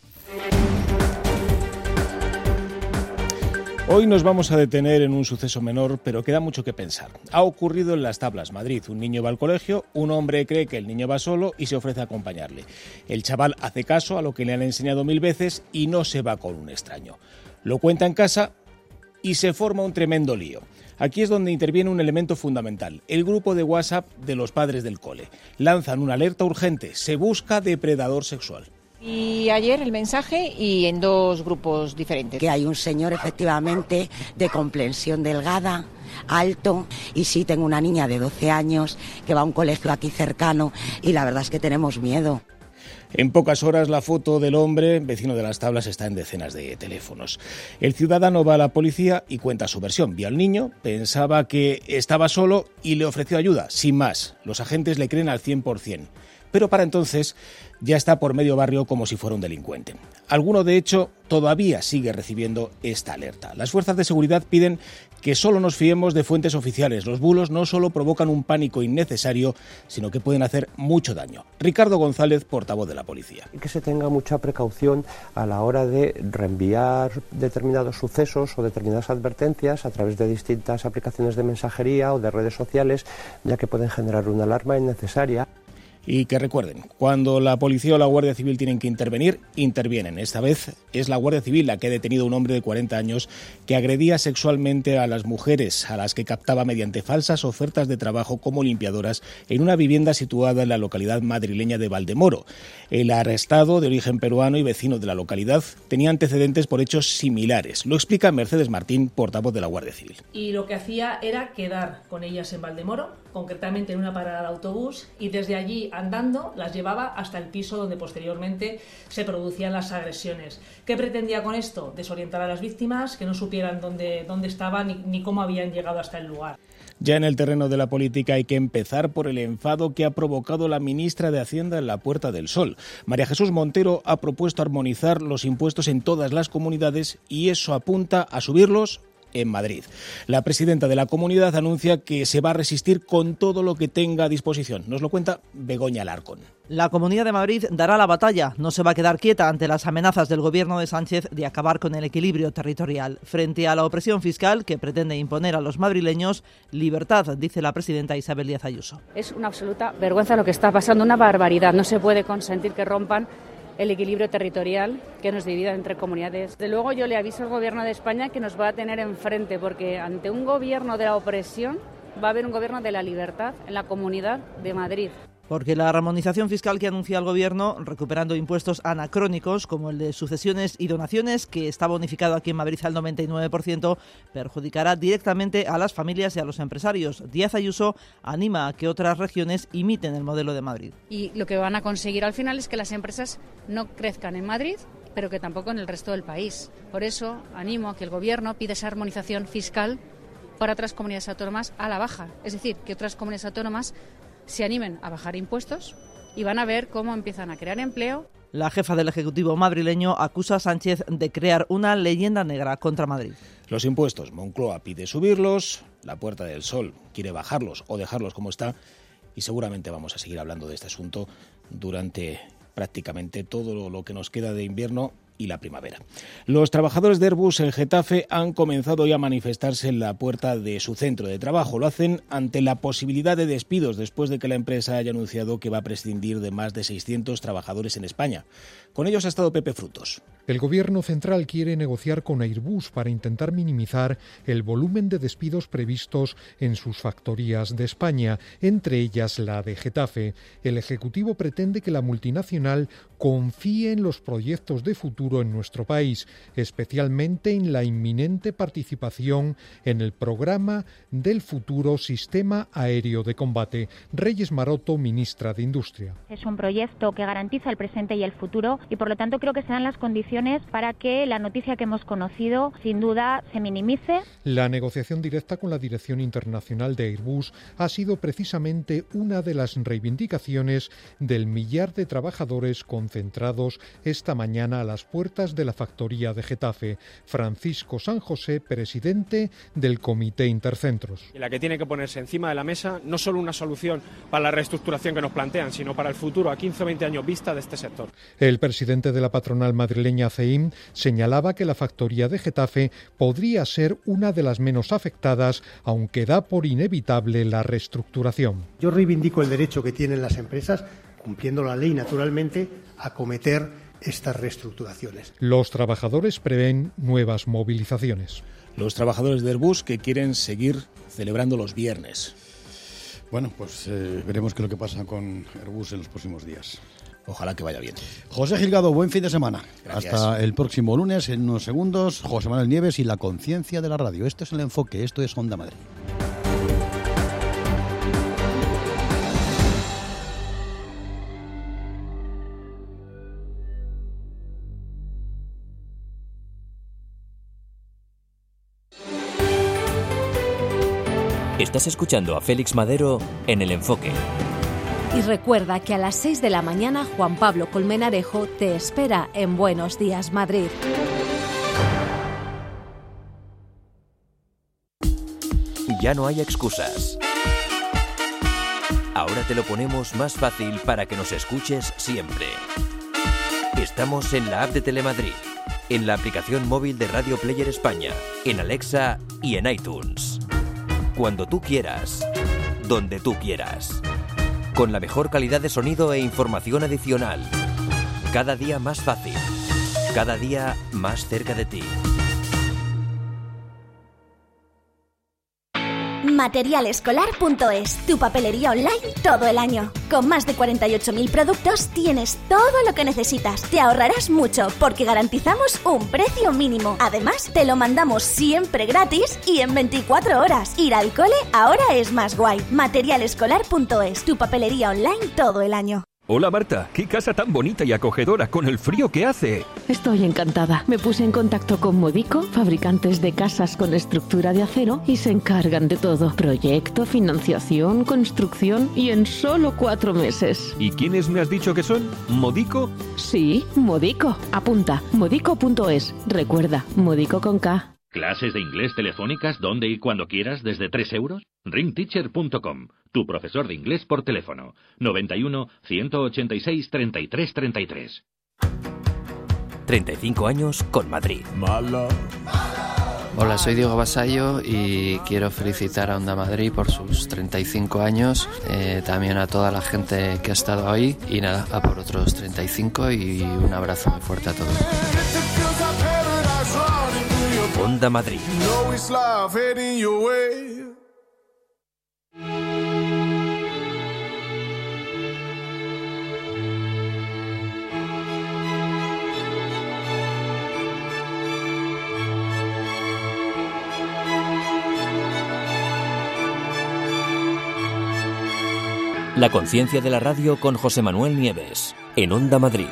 Hoy nos vamos a detener en un suceso menor, pero que da mucho que pensar. Ha ocurrido en Las Tablas, Madrid. Un niño va al colegio, un hombre cree que el niño va solo y se ofrece a acompañarle. El chaval hace caso a lo que le han enseñado 1000 veces y no se va con un extraño. Lo cuenta en casa y se forma un tremendo lío. Aquí es donde interviene un elemento fundamental, el grupo de WhatsApp de los padres del cole. Lanzan una alerta urgente, se busca depredador sexual. Y ayer el mensaje y en 2 grupos diferentes. Que hay un señor efectivamente de complexión delgada, alto, y sí, tengo una niña de 12 años que va a un colegio aquí cercano y la verdad es que tenemos miedo. En pocas horas la foto del hombre, vecino de Las Tablas, está en decenas de teléfonos. El ciudadano va a la policía y cuenta su versión. Vio al niño, pensaba que estaba solo y le ofreció ayuda, sin más. Los agentes le creen al 100%. Pero para entonces ya está por medio barrio como si fuera un delincuente. Alguno, de hecho, todavía sigue recibiendo esta alerta. Las fuerzas de seguridad piden que solo nos fiemos de fuentes oficiales. Los bulos no solo provocan un pánico innecesario, sino que pueden hacer mucho daño. Ricardo González, portavoz de la policía. Que se tenga mucha precaución a la hora de reenviar determinados sucesos o determinadas advertencias a través de distintas aplicaciones de mensajería o de redes sociales, ya que pueden generar una alarma innecesaria. Y que recuerden, cuando la policía o la Guardia Civil tienen que intervenir, intervienen. Esta vez es la Guardia Civil la que ha detenido a un hombre de 40 años que agredía sexualmente a las mujeres, a las que captaba mediante falsas ofertas de trabajo como limpiadoras en una vivienda situada en la localidad madrileña de Valdemoro. El arrestado, de origen peruano y vecino de la localidad, tenía antecedentes por hechos similares. Lo explica Mercedes Martín, portavoz de la Guardia Civil. Y lo que hacía era quedar con ellas en Valdemoro, concretamente en una parada de autobús, y desde allí andando las llevaba hasta el piso donde posteriormente se producían las agresiones. ¿Qué pretendía con esto? Desorientar a las víctimas, que no supieran dónde estaban ni cómo habían llegado hasta el lugar. Ya en el terreno de la política hay que empezar por el enfado que ha provocado la ministra de Hacienda en la Puerta del Sol. María Jesús Montero ha propuesto armonizar los impuestos en todas las comunidades y eso apunta a subirlos en Madrid. La presidenta de la comunidad anuncia que se va a resistir con todo lo que tenga a disposición. Nos lo cuenta Begoña Alarcón. La Comunidad de Madrid dará la batalla. No se va a quedar quieta ante las amenazas del gobierno de Sánchez de acabar con el equilibrio territorial. Frente a la opresión fiscal que pretende imponer a los madrileños, libertad, dice la presidenta Isabel Díaz Ayuso. Es una absoluta vergüenza lo que está pasando, una barbaridad. No se puede consentir que rompan el equilibrio territorial, que nos divida entre comunidades. De luego yo le aviso al Gobierno de España que nos va a tener enfrente, porque ante un gobierno de la opresión va a haber un gobierno de la libertad en la Comunidad de Madrid. Porque la armonización fiscal que anuncia el Gobierno, recuperando impuestos anacrónicos como el de sucesiones y donaciones, que está bonificado aquí en Madrid al 99%, perjudicará directamente a las familias y a los empresarios. Díaz Ayuso anima a que otras regiones imiten el modelo de Madrid. Y lo que van a conseguir al final es que las empresas no crezcan en Madrid, pero que tampoco en el resto del país. Por eso animo a que el Gobierno pida esa armonización fiscal para otras comunidades autónomas a la baja. Es decir, que otras comunidades autónomas se animen a bajar impuestos y van a ver cómo empiezan a crear empleo. La jefa del Ejecutivo madrileño acusa a Sánchez de crear una leyenda negra contra Madrid. Los impuestos, Moncloa pide subirlos, la Puerta del Sol quiere bajarlos o dejarlos como está y seguramente vamos a seguir hablando de este asunto durante prácticamente todo lo que nos queda de invierno y la primavera. Los trabajadores de Airbus en Getafe han comenzado ya a manifestarse en la puerta de su centro de trabajo. Lo hacen ante la posibilidad de despidos después de que la empresa haya anunciado que va a prescindir de más de 600 trabajadores en España. Con ellos ha estado Pepe Frutos. El Gobierno central quiere negociar con Airbus para intentar minimizar el volumen de despidos previstos en sus factorías de España, entre ellas la de Getafe. El Ejecutivo pretende que la multinacional confíe en los proyectos de futuro en nuestro país, especialmente en la inminente participación en el programa del futuro Sistema Aéreo de Combate. Reyes Maroto, ministra de Industria. Es un proyecto que garantiza el presente y el futuro y por lo tanto creo que serán las condiciones para que la noticia que hemos conocido sin duda se minimice. La negociación directa con la dirección internacional de Airbus ha sido precisamente una de las reivindicaciones del millar de trabajadores concentrados esta mañana a las puertas de la factoría de Getafe. Francisco San José, presidente del Comité Intercentros. Y la que tiene que ponerse encima de la mesa no solo una solución para la reestructuración que nos plantean, sino para el futuro a 15 o 20 años vista de este sector. El presidente de la patronal madrileña CEIM señalaba que la factoría de Getafe podría ser una de las menos afectadas, aunque da por inevitable la reestructuración. Yo reivindico el derecho que tienen las empresas, cumpliendo la ley naturalmente, a cometer estas reestructuraciones. Los trabajadores prevén nuevas movilizaciones. Los trabajadores de Airbus que quieren seguir celebrando los viernes. Bueno, pues veremos qué es lo que pasa con Airbus en los próximos días. Ojalá que vaya bien. José Gilgado, buen fin de semana. Gracias. Hasta el próximo lunes, en unos segundos, José Manuel Nieves y la conciencia de la radio. Esto es El Enfoque, esto es Onda Madrid. Estás escuchando a Félix Madero en El Enfoque. Y recuerda que a las 6 de la mañana Juan Pablo Colmenarejo te espera en Buenos Días Madrid. Ya no hay excusas. Ahora te lo ponemos más fácil para que nos escuches siempre. Estamos en la app de Telemadrid, en la aplicación móvil de Radio Player España, en Alexa y en iTunes. Cuando tú quieras, donde tú quieras. Con la mejor calidad de sonido e información adicional. Cada día más fácil. Cada día más cerca de ti. Materialescolar.es, tu papelería online todo el año. Con más de 48.000 productos tienes todo lo que necesitas. Te ahorrarás mucho porque garantizamos un precio mínimo. Además, te lo mandamos siempre gratis y en 24 horas. Ir al cole ahora es más guay. Materialescolar.es, tu papelería online todo el año. Hola Marta, qué casa tan bonita y acogedora con el frío que hace. Estoy encantada. Me puse en contacto con Modico, fabricantes de casas con estructura de acero, y se encargan de todo. Proyecto, financiación, construcción y en solo 4 meses. ¿Y quiénes me has dicho que son? ¿Modico? Sí, Modico. Apunta, modico.es. Recuerda, Modico con K. ¿Clases de inglés telefónicas donde y cuando quieras desde 3 euros? Ringteacher.com, tu profesor de inglés por teléfono. 91 186 33 33. 35 años con Madrid. Hola, soy Diego Basallo y quiero felicitar a Onda Madrid por sus 35 años, también a toda la gente que ha estado ahí y nada, a por otros 35 y un abrazo muy fuerte a todos. Onda Madrid. La conciencia de la radio con José Manuel Nieves, en Onda Madrid.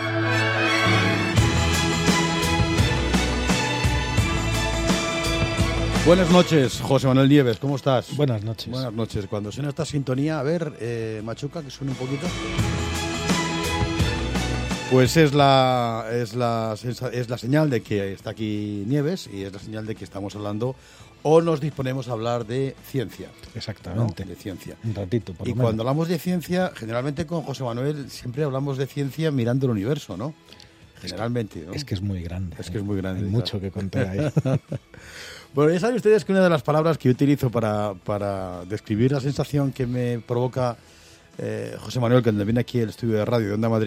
Buenas noches, José Manuel Nieves, ¿cómo estás? Buenas noches. Buenas noches. Cuando suena esta sintonía, a ver, Machuca, que suene un poquito. Pues es la señal de que está aquí Nieves y es la señal de que estamos hablando o nos disponemos a hablar de ciencia. Exactamente. ¿No? De ciencia. Un ratito, por y lo menos. cuando hablamos de ciencia, generalmente con José Manuel siempre hablamos de ciencia mirando el universo, ¿no? Generalmente, ¿no? Es que es muy grande. Es que es muy grande. Hay mucho que contar ahí. Bueno, ya saben ustedes que una de las palabras que yo utilizo para describir la sensación que me provoca José Manuel cuando viene aquí al estudio de radio de Onda Madrid,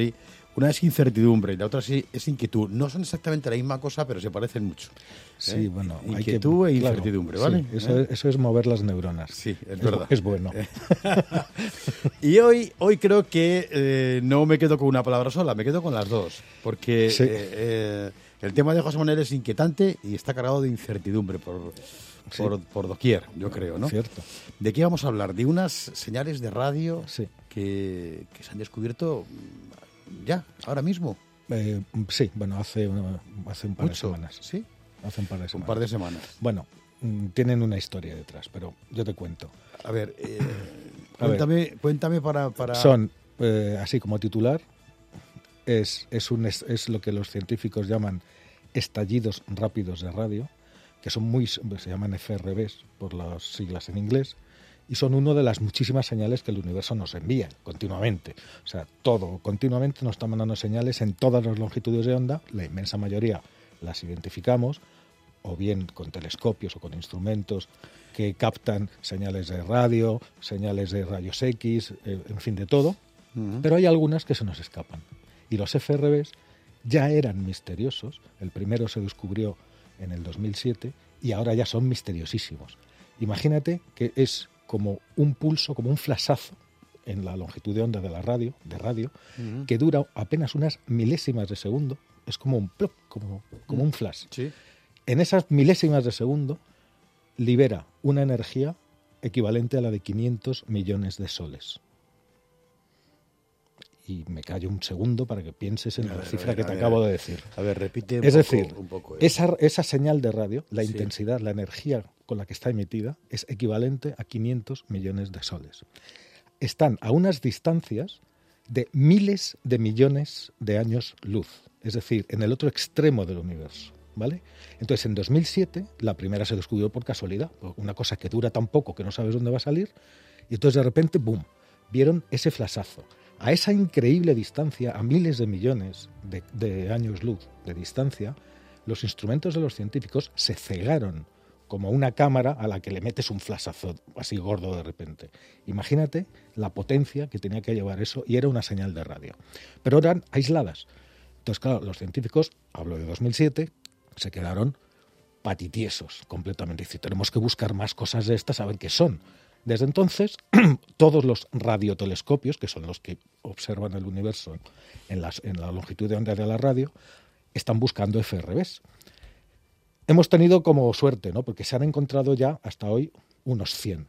Una es incertidumbre y la otra sí es inquietud. No son exactamente la misma cosa, pero se parecen mucho. Sí, bueno. Inquietud e incertidumbre, ¿vale? Sí, eso es mover las neuronas. Sí, es verdad. Es bueno. Y hoy creo que no me quedo con una palabra sola, me quedo con las dos. Porque Sí. el tema de José Manuel es inquietante y está cargado de incertidumbre por doquier, yo creo, ¿no? Cierto. ¿De qué vamos a hablar? De unas señales de radio que se han descubierto ya, ahora mismo. Sí, bueno, hace un par de semanas. ¿Sí? Hace un par de semanas. Un par de semanas. Bueno, tienen una historia detrás, pero yo te cuento. A ver, cuéntame para... Son, así como titular, es lo que los científicos llaman estallidos rápidos de radio, que se llaman FRBs por las siglas en inglés, y son una de las muchísimas señales que el universo nos envía continuamente. O sea, continuamente nos está mandando señales en todas las longitudes de onda, la inmensa mayoría las identificamos, o bien con telescopios o con instrumentos que captan señales de radio, señales de rayos X, en fin, de todo, pero hay algunas que se nos escapan. Y los FRBs ya eran misteriosos, el primero se descubrió en el 2007 y ahora ya son misteriosísimos. Imagínate que es como un pulso, como un flashazo en la longitud de onda de la radio, que dura apenas unas milésimas de segundo, es como un plop, como un flash. Sí. En esas milésimas de segundo libera una energía equivalente a la de 500 millones de soles. Y me callo un segundo para que pienses en la cifra que te acabo de decir. A ver, repite un poco. Esa señal de radio, la intensidad, la energía con la que está emitida, es equivalente a 500 millones de soles. Están a unas distancias de miles de millones de años luz, es decir, en el otro extremo del universo, ¿vale? Entonces, en 2007, la primera se descubrió por casualidad, una cosa que dura tan poco que no sabes dónde va a salir, y entonces de repente, ¡boom!, vieron ese flashazo. A esa increíble distancia, a miles de millones de años luz de distancia, los instrumentos de los científicos se cegaron como una cámara a la que le metes un flashazo así gordo de repente. Imagínate la potencia que tenía que llevar eso, y era una señal de radio. Pero eran aisladas. Entonces, claro, los científicos, hablo de 2007, se quedaron patitiesos completamente. Dice, tenemos que buscar más cosas de estas, a ver qué son. Desde entonces, todos los radiotelescopios, que son los que observan el universo en la longitud de onda de la radio, están buscando FRBs. Hemos tenido como suerte, ¿no? Porque se han encontrado ya hasta hoy unos 100.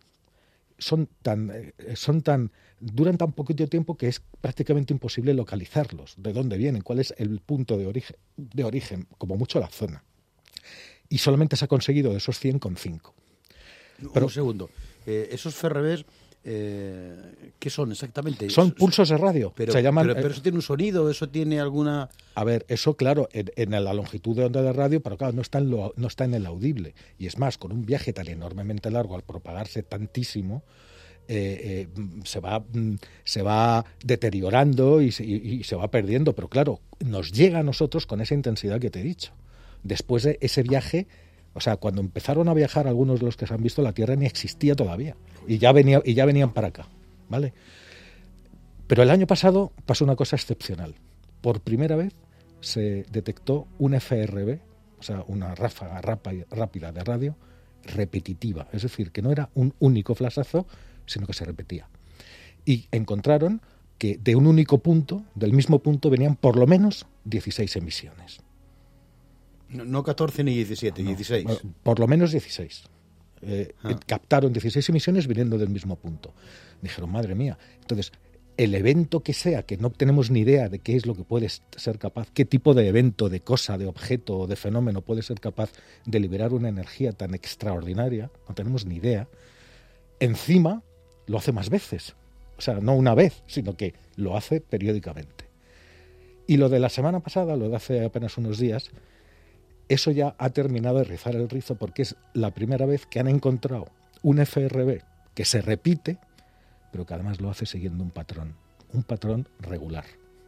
Duran tan poquito tiempo que es prácticamente imposible localizarlos, de dónde vienen, cuál es el punto de origen, como mucho la zona. Y solamente se ha conseguido de esos 100 con 5. Pero, un segundo, esos FRBs, ¿qué son exactamente? Son pulsos de radio. Pero, se llaman, pero eso tiene un sonido, eso tiene alguna... A ver, eso claro, en la longitud de onda de radio, pero claro, no está en el audible. Y es más, con un viaje tan enormemente largo, al propagarse tantísimo, se va deteriorando y se va perdiendo. Pero claro, nos llega a nosotros con esa intensidad que te he dicho. Después de ese viaje... O sea, cuando empezaron a viajar algunos de los que se han visto, la Tierra ni existía todavía. Y ya venían para acá, ¿vale? Pero el año pasado pasó una cosa excepcional. Por primera vez se detectó un FRB, o sea, una ráfaga rápida de radio repetitiva. Es decir, que no era un único flashazo, sino que se repetía. Y encontraron que de un único punto, del mismo punto, venían por lo menos 16 emisiones. No 14 ni 17, 16. Por lo menos 16. Captaron 16 emisiones viniendo del mismo punto. Dijeron, madre mía. Entonces, el evento que sea, que no tenemos ni idea de qué es lo que puede ser capaz, qué tipo de evento, de cosa, de objeto o de fenómeno puede ser capaz de liberar una energía tan extraordinaria, no tenemos ni idea, encima lo hace más veces. O sea, no una vez, sino que lo hace periódicamente. Y lo de la semana pasada, lo de hace apenas unos días, eso ya ha terminado de rizar el rizo, porque es la primera vez que han encontrado un FRB que se repite, pero que además lo hace siguiendo un patrón regular.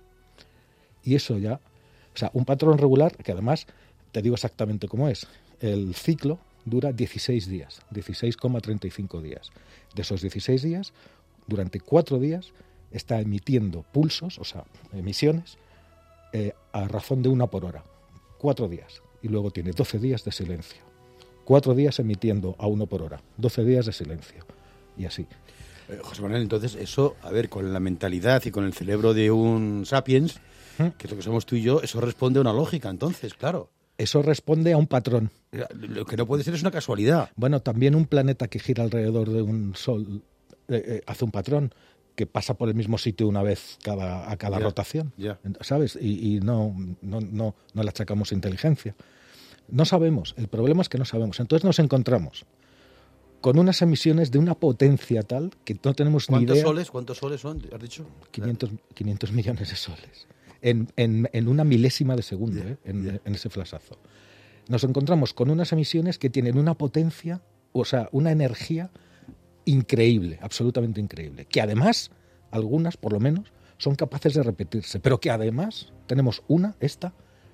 Y eso ya, o sea, un patrón regular que además, te digo exactamente cómo es, el ciclo dura 16 días, 16,35 días. De esos 16 días, durante 4 días, está emitiendo pulsos, o sea, emisiones, a razón de 1 por hora, 4 días, y luego tiene 12 días de silencio. 4 días emitiendo a 1 por hora, 12 días de silencio, y así. José Manuel, entonces eso, a ver, con la mentalidad y con el cerebro de un sapiens, que es lo que somos tú y yo, eso responde a una lógica, entonces, claro. Eso responde a un patrón. Lo que no puede ser es una casualidad. Bueno, también un planeta que gira alrededor de un sol hace un patrón que pasa por el mismo sitio una vez a cada rotación, ¿sabes? Y no le achacamos inteligencia. No sabemos, el problema es que no sabemos. Entonces nos encontramos con unas emisiones de una potencia tal que no tenemos ni idea. ¿Cuántos soles son, has dicho? 500 millones de soles. En una milésima de segundo, en ese flashazo. Nos encontramos con unas emisiones que tienen una potencia, o sea, una energía increíble, absolutamente increíble. Que además, algunas, por lo menos, son capaces de repetirse. Pero que además tenemos esta,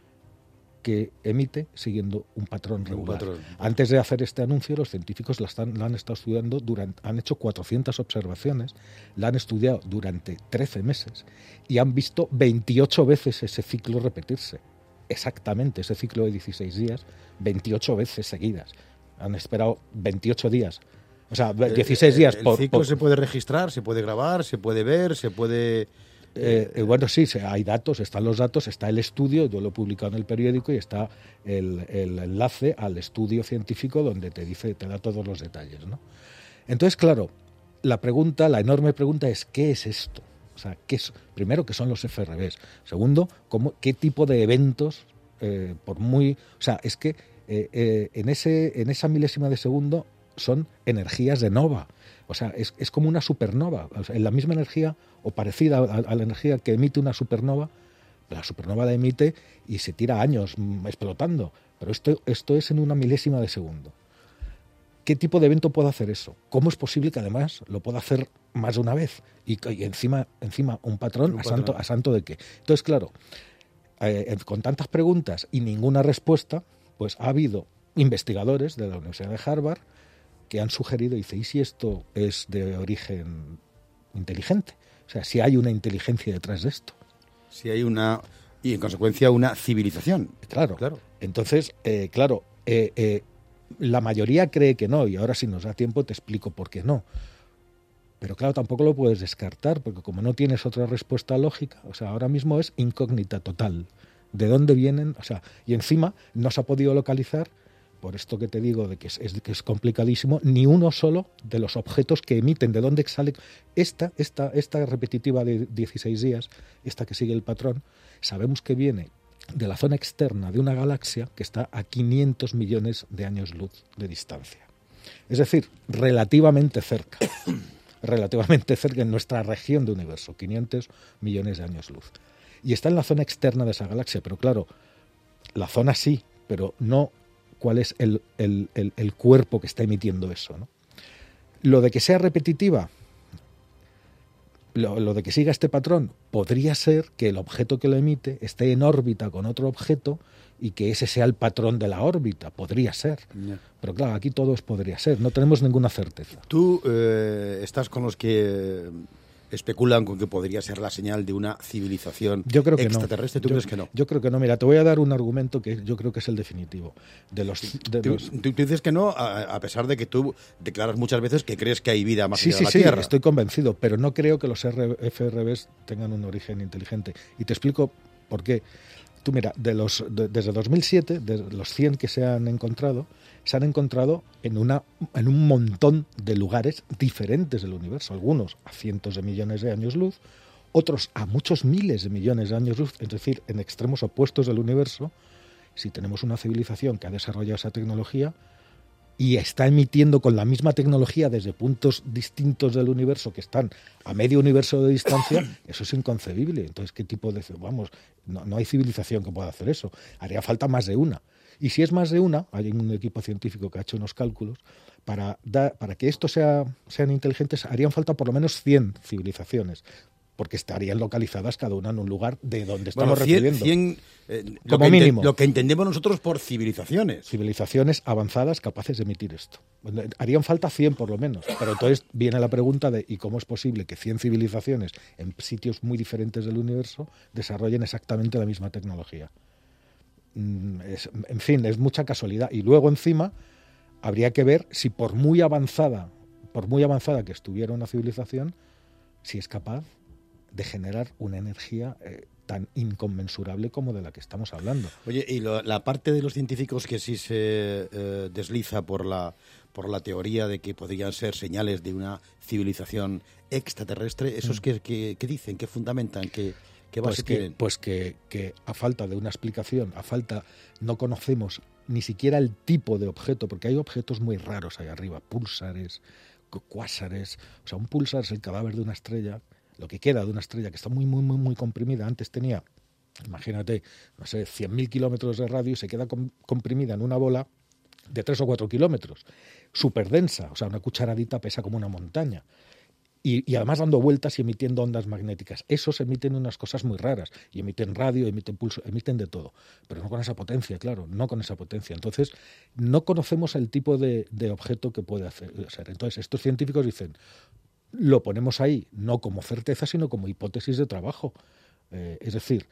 que emite siguiendo un patrón regular. Antes de hacer este anuncio, los científicos la han estado estudiando, han hecho 400 observaciones, la han estudiado durante 13 meses y han visto 28 veces ese ciclo repetirse. Exactamente, ese ciclo de 16 días, 28 veces seguidas. Han esperado 28 días. O sea, 16 días el ciclo se puede registrar, se puede grabar, se puede ver, se puede... Bueno, sí, hay datos, están los datos, está el estudio, yo lo he publicado en el periódico y está el enlace al estudio científico donde te da todos los detalles, ¿no? Entonces, claro, la enorme pregunta es ¿qué es esto? O sea, primero, ¿qué son los FRBs? Segundo, ¿qué tipo de eventos? O sea, es que en esa milésima de segundo son energías de nova. O sea, es como una supernova. O sea, en la misma energía o parecida a la energía que emite una supernova, la supernova la emite y se tira años explotando. Pero esto es en una milésima de segundo. ¿Qué tipo de evento puede hacer eso? ¿Cómo es posible que además lo pueda hacer más de una vez? Y encima un patrón, ¿a santo de qué? Entonces, claro, con tantas preguntas y ninguna respuesta, pues ha habido investigadores de la Universidad de Harvard que han sugerido, ¿y si esto es de origen inteligente? O sea, si hay una inteligencia detrás de esto. Si hay y en consecuencia una civilización. Claro. Entonces, la mayoría cree que no, y ahora si nos da tiempo te explico por qué no. Pero claro, tampoco lo puedes descartar, porque como no tienes otra respuesta lógica, o sea, ahora mismo es incógnita total. ¿De dónde vienen? O sea, y encima no se ha podido localizar, por esto que te digo de que es complicadísimo, ni uno solo de los objetos que emiten, de dónde sale esta repetitiva de 16 días, esta que sigue el patrón, sabemos que viene de la zona externa de una galaxia que está a 500 millones de años luz de distancia. Es decir, relativamente cerca en nuestra región de universo, 500 millones de años luz. Y está en la zona externa de esa galaxia, pero claro, la zona sí, pero no cuál es el cuerpo que está emitiendo eso, ¿no? Lo de que sea repetitiva, lo de que siga este patrón, podría ser que el objeto que lo emite esté en órbita con otro objeto y que ese sea el patrón de la órbita, podría ser. Yeah. Pero claro, aquí todo podría ser, no tenemos ninguna certeza. Tú estás con los que especulan con que podría ser la señal de una civilización extraterrestre. ¿Tú crees que no? Yo creo que no. Mira, te voy a dar un argumento que yo creo que es el definitivo. Tú dices que no, a pesar de que tú declaras muchas veces que crees que hay vida más allá de la Tierra. Sí, estoy convencido, pero no creo que los FRBs tengan un origen inteligente. Y te explico por qué. Tú mira, desde 2007, de los 100 que se han encontrado en un montón de lugares diferentes del universo, algunos a cientos de millones de años luz, otros a muchos miles de millones de años luz, es decir, en extremos opuestos del universo. Si tenemos una civilización que ha desarrollado esa tecnología y está emitiendo con la misma tecnología desde puntos distintos del universo que están a medio universo de distancia, eso es inconcebible. Entonces, ¿qué tipo de... no hay civilización que pueda hacer eso. Haría falta más de una. Y si es más de una, hay un equipo científico que ha hecho unos cálculos, para que esto sean inteligentes harían falta por lo menos 100 civilizaciones. porque estarían localizadas cada una en un lugar de donde estamos Bueno, recibiendo. Como mínimo. Lo que entendemos nosotros por civilizaciones. Civilizaciones avanzadas capaces de emitir esto. Harían falta 100 por lo menos, pero entonces viene la pregunta de ¿y cómo es posible que 100 civilizaciones en sitios muy diferentes del universo desarrollen exactamente la misma tecnología? En fin, es mucha casualidad. Y luego encima habría que ver si por muy avanzada que estuviera una civilización, si es capaz de generar una energía tan inconmensurable como de la que estamos hablando. Oye, y la parte de los científicos que sí se desliza por la teoría de que podrían ser señales de una civilización extraterrestre, ¿esos qué dicen? ¿Qué fundamentan? ¿Qué base tienen? Pues que a falta de una explicación, no conocemos ni siquiera el tipo de objeto, porque hay objetos muy raros ahí arriba, púlsares, cuásares. O sea, un púlsar es el cadáver de una estrella, lo que queda de una estrella que está muy, muy, muy, muy comprimida. Antes tenía, imagínate, 100.000 kilómetros de radio y se queda comprimida en una bola de 3 o 4 kilómetros. Súper densa, o sea, una cucharadita pesa como una montaña. Y además dando vueltas y emitiendo ondas magnéticas. Esos emiten unas cosas muy raras. Y emiten radio, emiten pulso, emiten de todo. Pero no con esa potencia, claro, no con esa potencia. Entonces, no conocemos el tipo de objeto que puede ser. Entonces, estos científicos dicen, lo ponemos ahí, no como certeza, sino como hipótesis de trabajo. Es decir,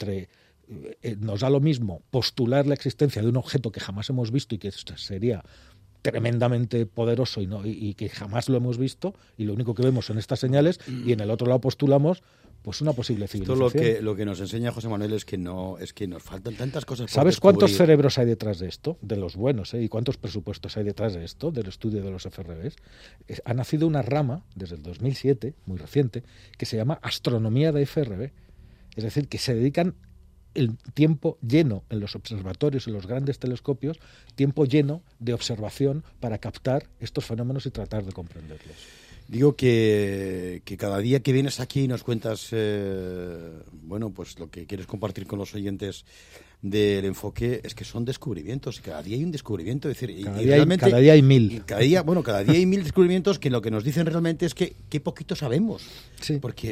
nos da lo mismo postular la existencia de un objeto que jamás hemos visto y que sería tremendamente poderoso y que jamás lo hemos visto, y lo único que vemos son estas señales, y en el otro lado postulamos pues una posible civilización. Esto lo que nos enseña José Manuel es que nos faltan tantas cosas por ¿Sabes descubrir? ¿Cuántos cerebros hay detrás de esto? De los buenos, ¿y cuántos presupuestos hay detrás de esto, del estudio de los FRBs? Ha nacido una rama, desde el 2007, muy reciente, que se llama Astronomía de FRB. Es decir, que se dedican el tiempo lleno en los observatorios, en los grandes telescopios, tiempo lleno de observación para captar estos fenómenos y tratar de comprenderlos. Digo que cada día que vienes aquí y nos cuentas pues lo que quieres compartir con los oyentes del enfoque, es que son descubrimientos, y cada día hay un descubrimiento, es decir, cada día hay 1000. Cada día hay 1000 descubrimientos que lo que nos dicen realmente es que qué poquito sabemos. Sí. Porque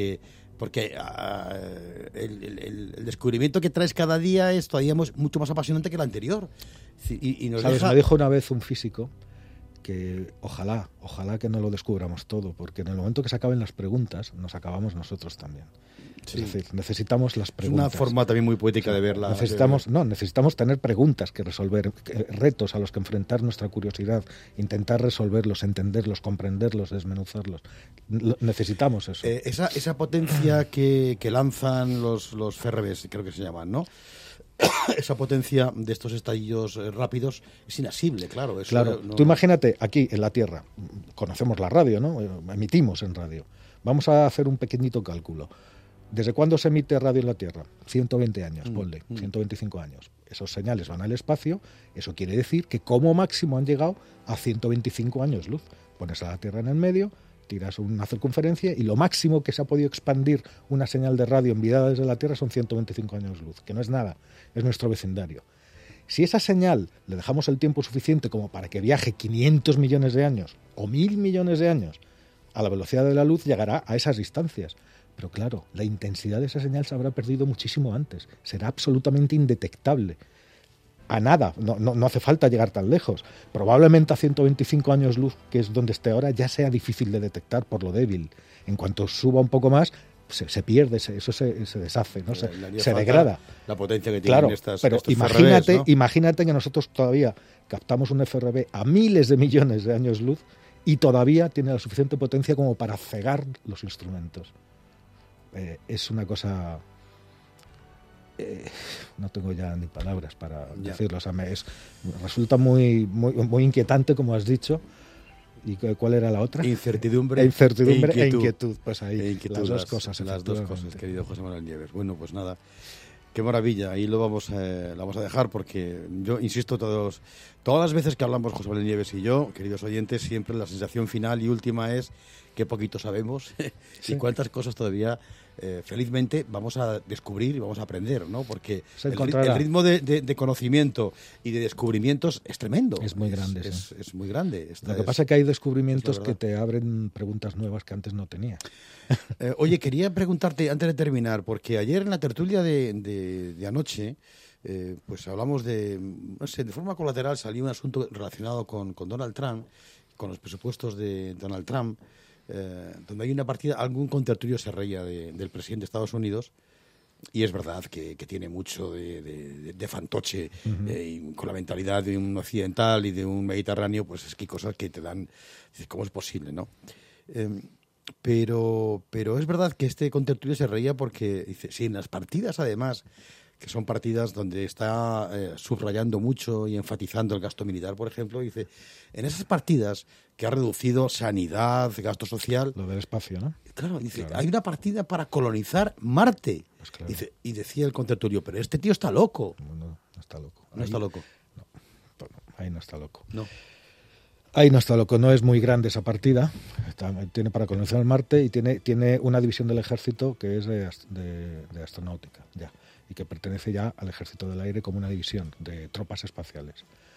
el descubrimiento que traes cada día es todavía mucho más apasionante que el anterior. Me dijo una vez un físico que ojalá que no lo descubramos todo, porque en el momento que se acaben las preguntas, nos acabamos nosotros también. Sí. Es decir, necesitamos las preguntas. Es una forma también muy poética de verla. Necesitamos tener preguntas que resolver, retos a los que enfrentar nuestra curiosidad, intentar resolverlos, entenderlos, comprenderlos, desmenuzarlos. Necesitamos eso. Esa potencia que lanzan los FRBs, creo que se llaman, ¿no? Esa potencia de estos estallidos rápidos es inasible, claro. Claro, tú imagínate, aquí en la Tierra, conocemos la radio, ¿no? Emitimos en radio. Vamos a hacer un pequeñito cálculo. ¿Desde cuándo se emite radio en la Tierra? 120 años, ponle, 125 años. Esos señales van al espacio, eso quiere decir que como máximo han llegado a 125 años luz. Pones a la Tierra en el medio, tiras una circunferencia y lo máximo que se ha podido expandir una señal de radio enviada desde la Tierra son 125 años luz, que no es nada, es nuestro vecindario. Si esa señal le dejamos el tiempo suficiente como para que viaje 500 millones de años o 1.000 millones de años a la velocidad de la luz, llegará a esas distancias. Pero claro, la intensidad de esa señal se habrá perdido muchísimo antes, será absolutamente indetectable. A nada, no hace falta llegar tan lejos. Probablemente a 125 años luz, que es donde esté ahora, ya sea difícil de detectar por lo débil. En cuanto suba un poco más, se pierde, eso se deshace, ¿no? Se degrada. La potencia que tienen estos imagínate, FRBs, ¿no? Imagínate que nosotros todavía captamos un FRB a miles de millones de años luz y todavía tiene la suficiente potencia como para cegar los instrumentos. Es una cosa... no tengo ya ni palabras para decirlo. O sea, resulta muy, muy, muy inquietante, como has dicho. ¿Y cuál era la otra? Incertidumbre e inquietud. Pues ahí, las dos cosas, querido José Manuel Nieves. Bueno, pues nada, qué maravilla. Ahí lo vamos a dejar, porque yo insisto, todas las veces que hablamos José Manuel Nieves y yo, queridos oyentes, siempre la sensación final y última es qué poquito sabemos Sí. y cuántas cosas todavía felizmente vamos a descubrir y vamos a aprender, ¿no? Porque el ritmo de conocimiento y de descubrimientos es tremendo. Es muy grande. Es muy grande. Lo que pasa es que hay descubrimientos que te abren preguntas nuevas que antes no tenía. Oye, quería preguntarte antes de terminar, porque ayer en la tertulia de anoche, pues hablamos no sé, de forma colateral salió un asunto relacionado con Donald Trump, con los presupuestos de Donald Trump, donde hay una partida, algún contertulio se reía del presidente de Estados Unidos, y es verdad que tiene mucho de fantoche, y con la mentalidad de un occidental y de un mediterráneo, pues es que hay cosas que te dan, dices, ¿cómo es posible, no? Pero es verdad que este contertulio se reía porque dice, sí, en las partidas además, que son partidas donde está subrayando mucho y enfatizando el gasto militar, por ejemplo, dice, en esas partidas que ha reducido sanidad, gasto social... Lo del espacio, ¿no? Claro, dice, hay una partida para colonizar Marte. Pues claro. Dice, y decía el contertulio, pero este tío está loco. No está loco. No está loco. No, ahí no está loco. No. Ahí no está loco, no es muy grande esa partida, tiene para colonizar Marte y tiene una división del ejército que es de astronáutica, ya, y que pertenece ya al ejército del aire como una división de tropas espaciales.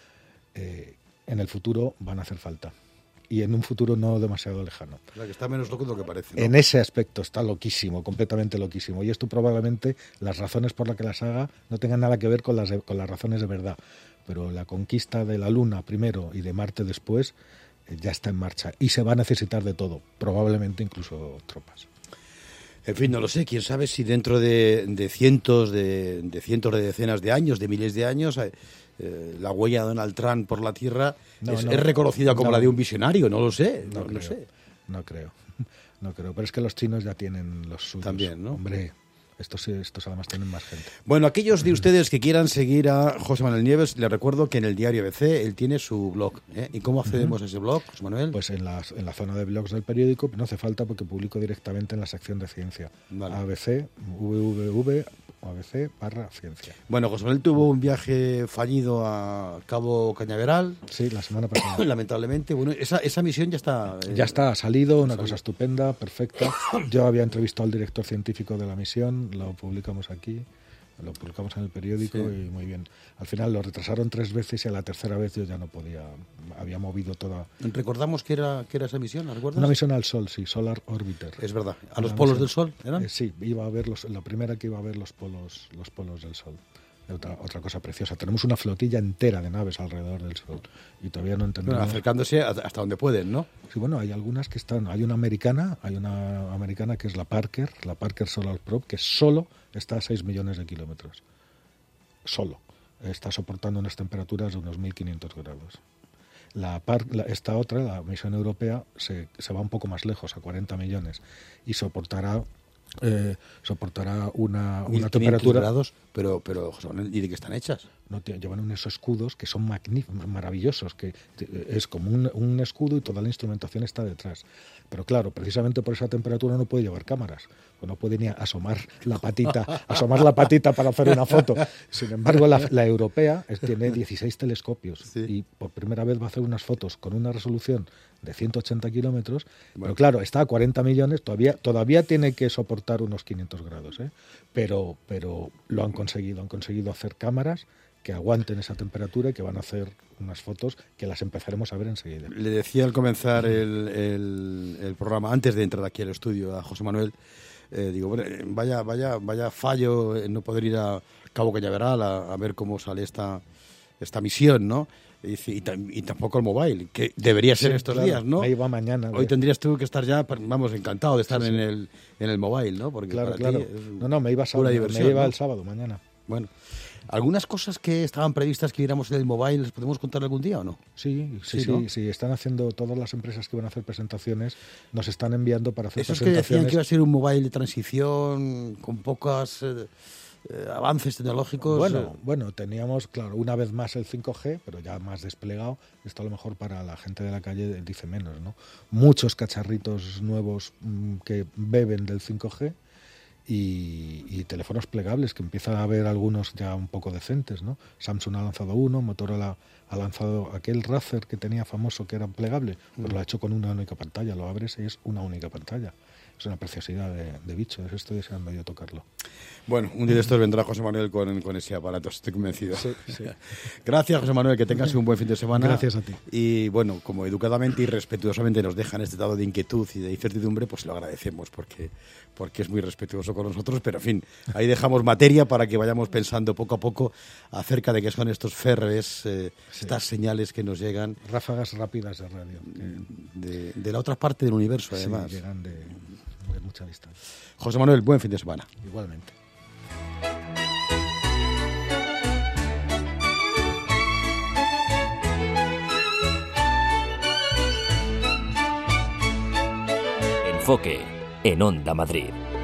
En el futuro van a hacer falta, y en un futuro no demasiado lejano. O sea, que está menos loco de lo que parece, ¿no? En ese aspecto está loquísimo, completamente loquísimo, y esto probablemente las razones por las que las haga no tengan nada que ver con las razones de verdad. Pero la conquista de la Luna primero y de Marte después ya está en marcha y se va a necesitar de todo, probablemente incluso tropas. En fin, no lo sé, quién sabe si dentro de cientos de decenas de años, de miles de años, la huella de Donald Trump por la Tierra es reconocida como la de un visionario, no lo sé, no sé. No creo, pero es que los chinos ya tienen los suyos. También, ¿no? Hombre, estos además tienen más gente. Bueno, aquellos de ustedes que quieran seguir a José Manuel Nieves, les recuerdo que en el diario ABC él tiene su blog. ¿Y cómo accedemos a ese blog, José Manuel? Pues en la zona de blogs del periódico, no hace falta porque publico directamente en la sección de ciencia. Vale. ABC, www, ABC/ciencia. Bueno, José Manuel tuvo un viaje fallido a Cabo Cañaveral. Sí, la semana pasada. Lamentablemente. Bueno, esa misión ya está... Ya está, ha salido, una cosa estupenda, perfecta. Yo había entrevistado al director científico de la misión, lo publicamos aquí, lo publicamos en el periódico y muy bien. Al final lo retrasaron 3 veces y a la tercera vez yo ya no podía, había movido toda... ¿Recordamos qué era esa misión? ¿La recuerdas? Una misión al Sol, sí, Solar Orbiter. Es verdad. ¿A los polos del Sol eran? Sí, iba a ver la primera que iba a ver los polos del Sol. Otra cosa preciosa. Tenemos una flotilla entera de naves alrededor del Sol y todavía no entendemos... Bueno, acercándose hasta donde pueden, ¿no? Sí, bueno, hay algunas que están... Hay una americana que es la Parker Solar Probe, que solo está a 6 millones de kilómetros. Solo. Está soportando unas temperaturas de unos 1500 grados. Esta otra, la misión europea, se va un poco más lejos, a 40 millones, y soportará una temperatura... grados, pero ¿y de qué están hechas? No, llevan unos escudos que son magníficos, maravillosos, que es como un escudo y toda la instrumentación está detrás. Pero claro, precisamente por esa temperatura no puede llevar cámaras, pues no puede ni asomar la patita para hacer una foto. Sin embargo, la europea tiene 16 telescopios y por primera vez va a hacer unas fotos con una resolución de 180 kilómetros, pero claro, está a 40 millones, todavía tiene que soportar unos 500 grados, pero lo han conseguido hacer cámaras que aguanten esa temperatura y que van a hacer unas fotos que las empezaremos a ver enseguida. Le decía al comenzar el programa, antes de entrar aquí al estudio, a José Manuel, digo, bueno, vaya fallo en no poder ir a Cabo Cañaveral a ver cómo sale esta misión, ¿no? Y tampoco el mobile, que debería ser estos días, ¿no? Ahí va mañana. Hoy tendrías tú que estar ya, vamos, encantado de estar en el mobile, ¿no? Porque claro. Me iba el sábado, mañana. Bueno, ¿algunas cosas que estaban previstas que viéramos en el mobile les podemos contar algún día o no? Sí, están haciendo, todas las empresas que van a hacer presentaciones nos están enviando para hacer presentaciones. Esos que decían que iba a ser un mobile de transición con pocas... avances tecnológicos. Bueno, teníamos, claro, una vez más el 5G, pero ya más desplegado. Esto a lo mejor para la gente de la calle dice menos, ¿no? Muchos cacharritos nuevos que beben del 5G y teléfonos plegables, que empieza a haber algunos ya un poco decentes, ¿no? Samsung ha lanzado uno, Motorola ha lanzado aquel Razer que tenía famoso que era plegable, pues lo ha hecho con una única pantalla, lo abres y es una única pantalla. Es una preciosidad de bicho, estoy deseando yo tocarlo. Bueno, un día de estos vendrá José Manuel con ese aparato, estoy convencido. Sí, sí. Gracias, José Manuel, que tengas un buen fin de semana. Gracias a ti. Y bueno, como educadamente y respetuosamente nos dejan este estado de inquietud y de incertidumbre, pues lo agradecemos porque es muy respetuoso con nosotros, pero en fin, ahí dejamos materia para que vayamos pensando poco a poco acerca de qué son estos ferres, estas señales que nos llegan. Ráfagas rápidas de radio. De la otra parte del universo, además. Sí, llegan de mucha distancia. José Manuel, buen fin de semana. Igualmente. Enfoque en Onda Madrid.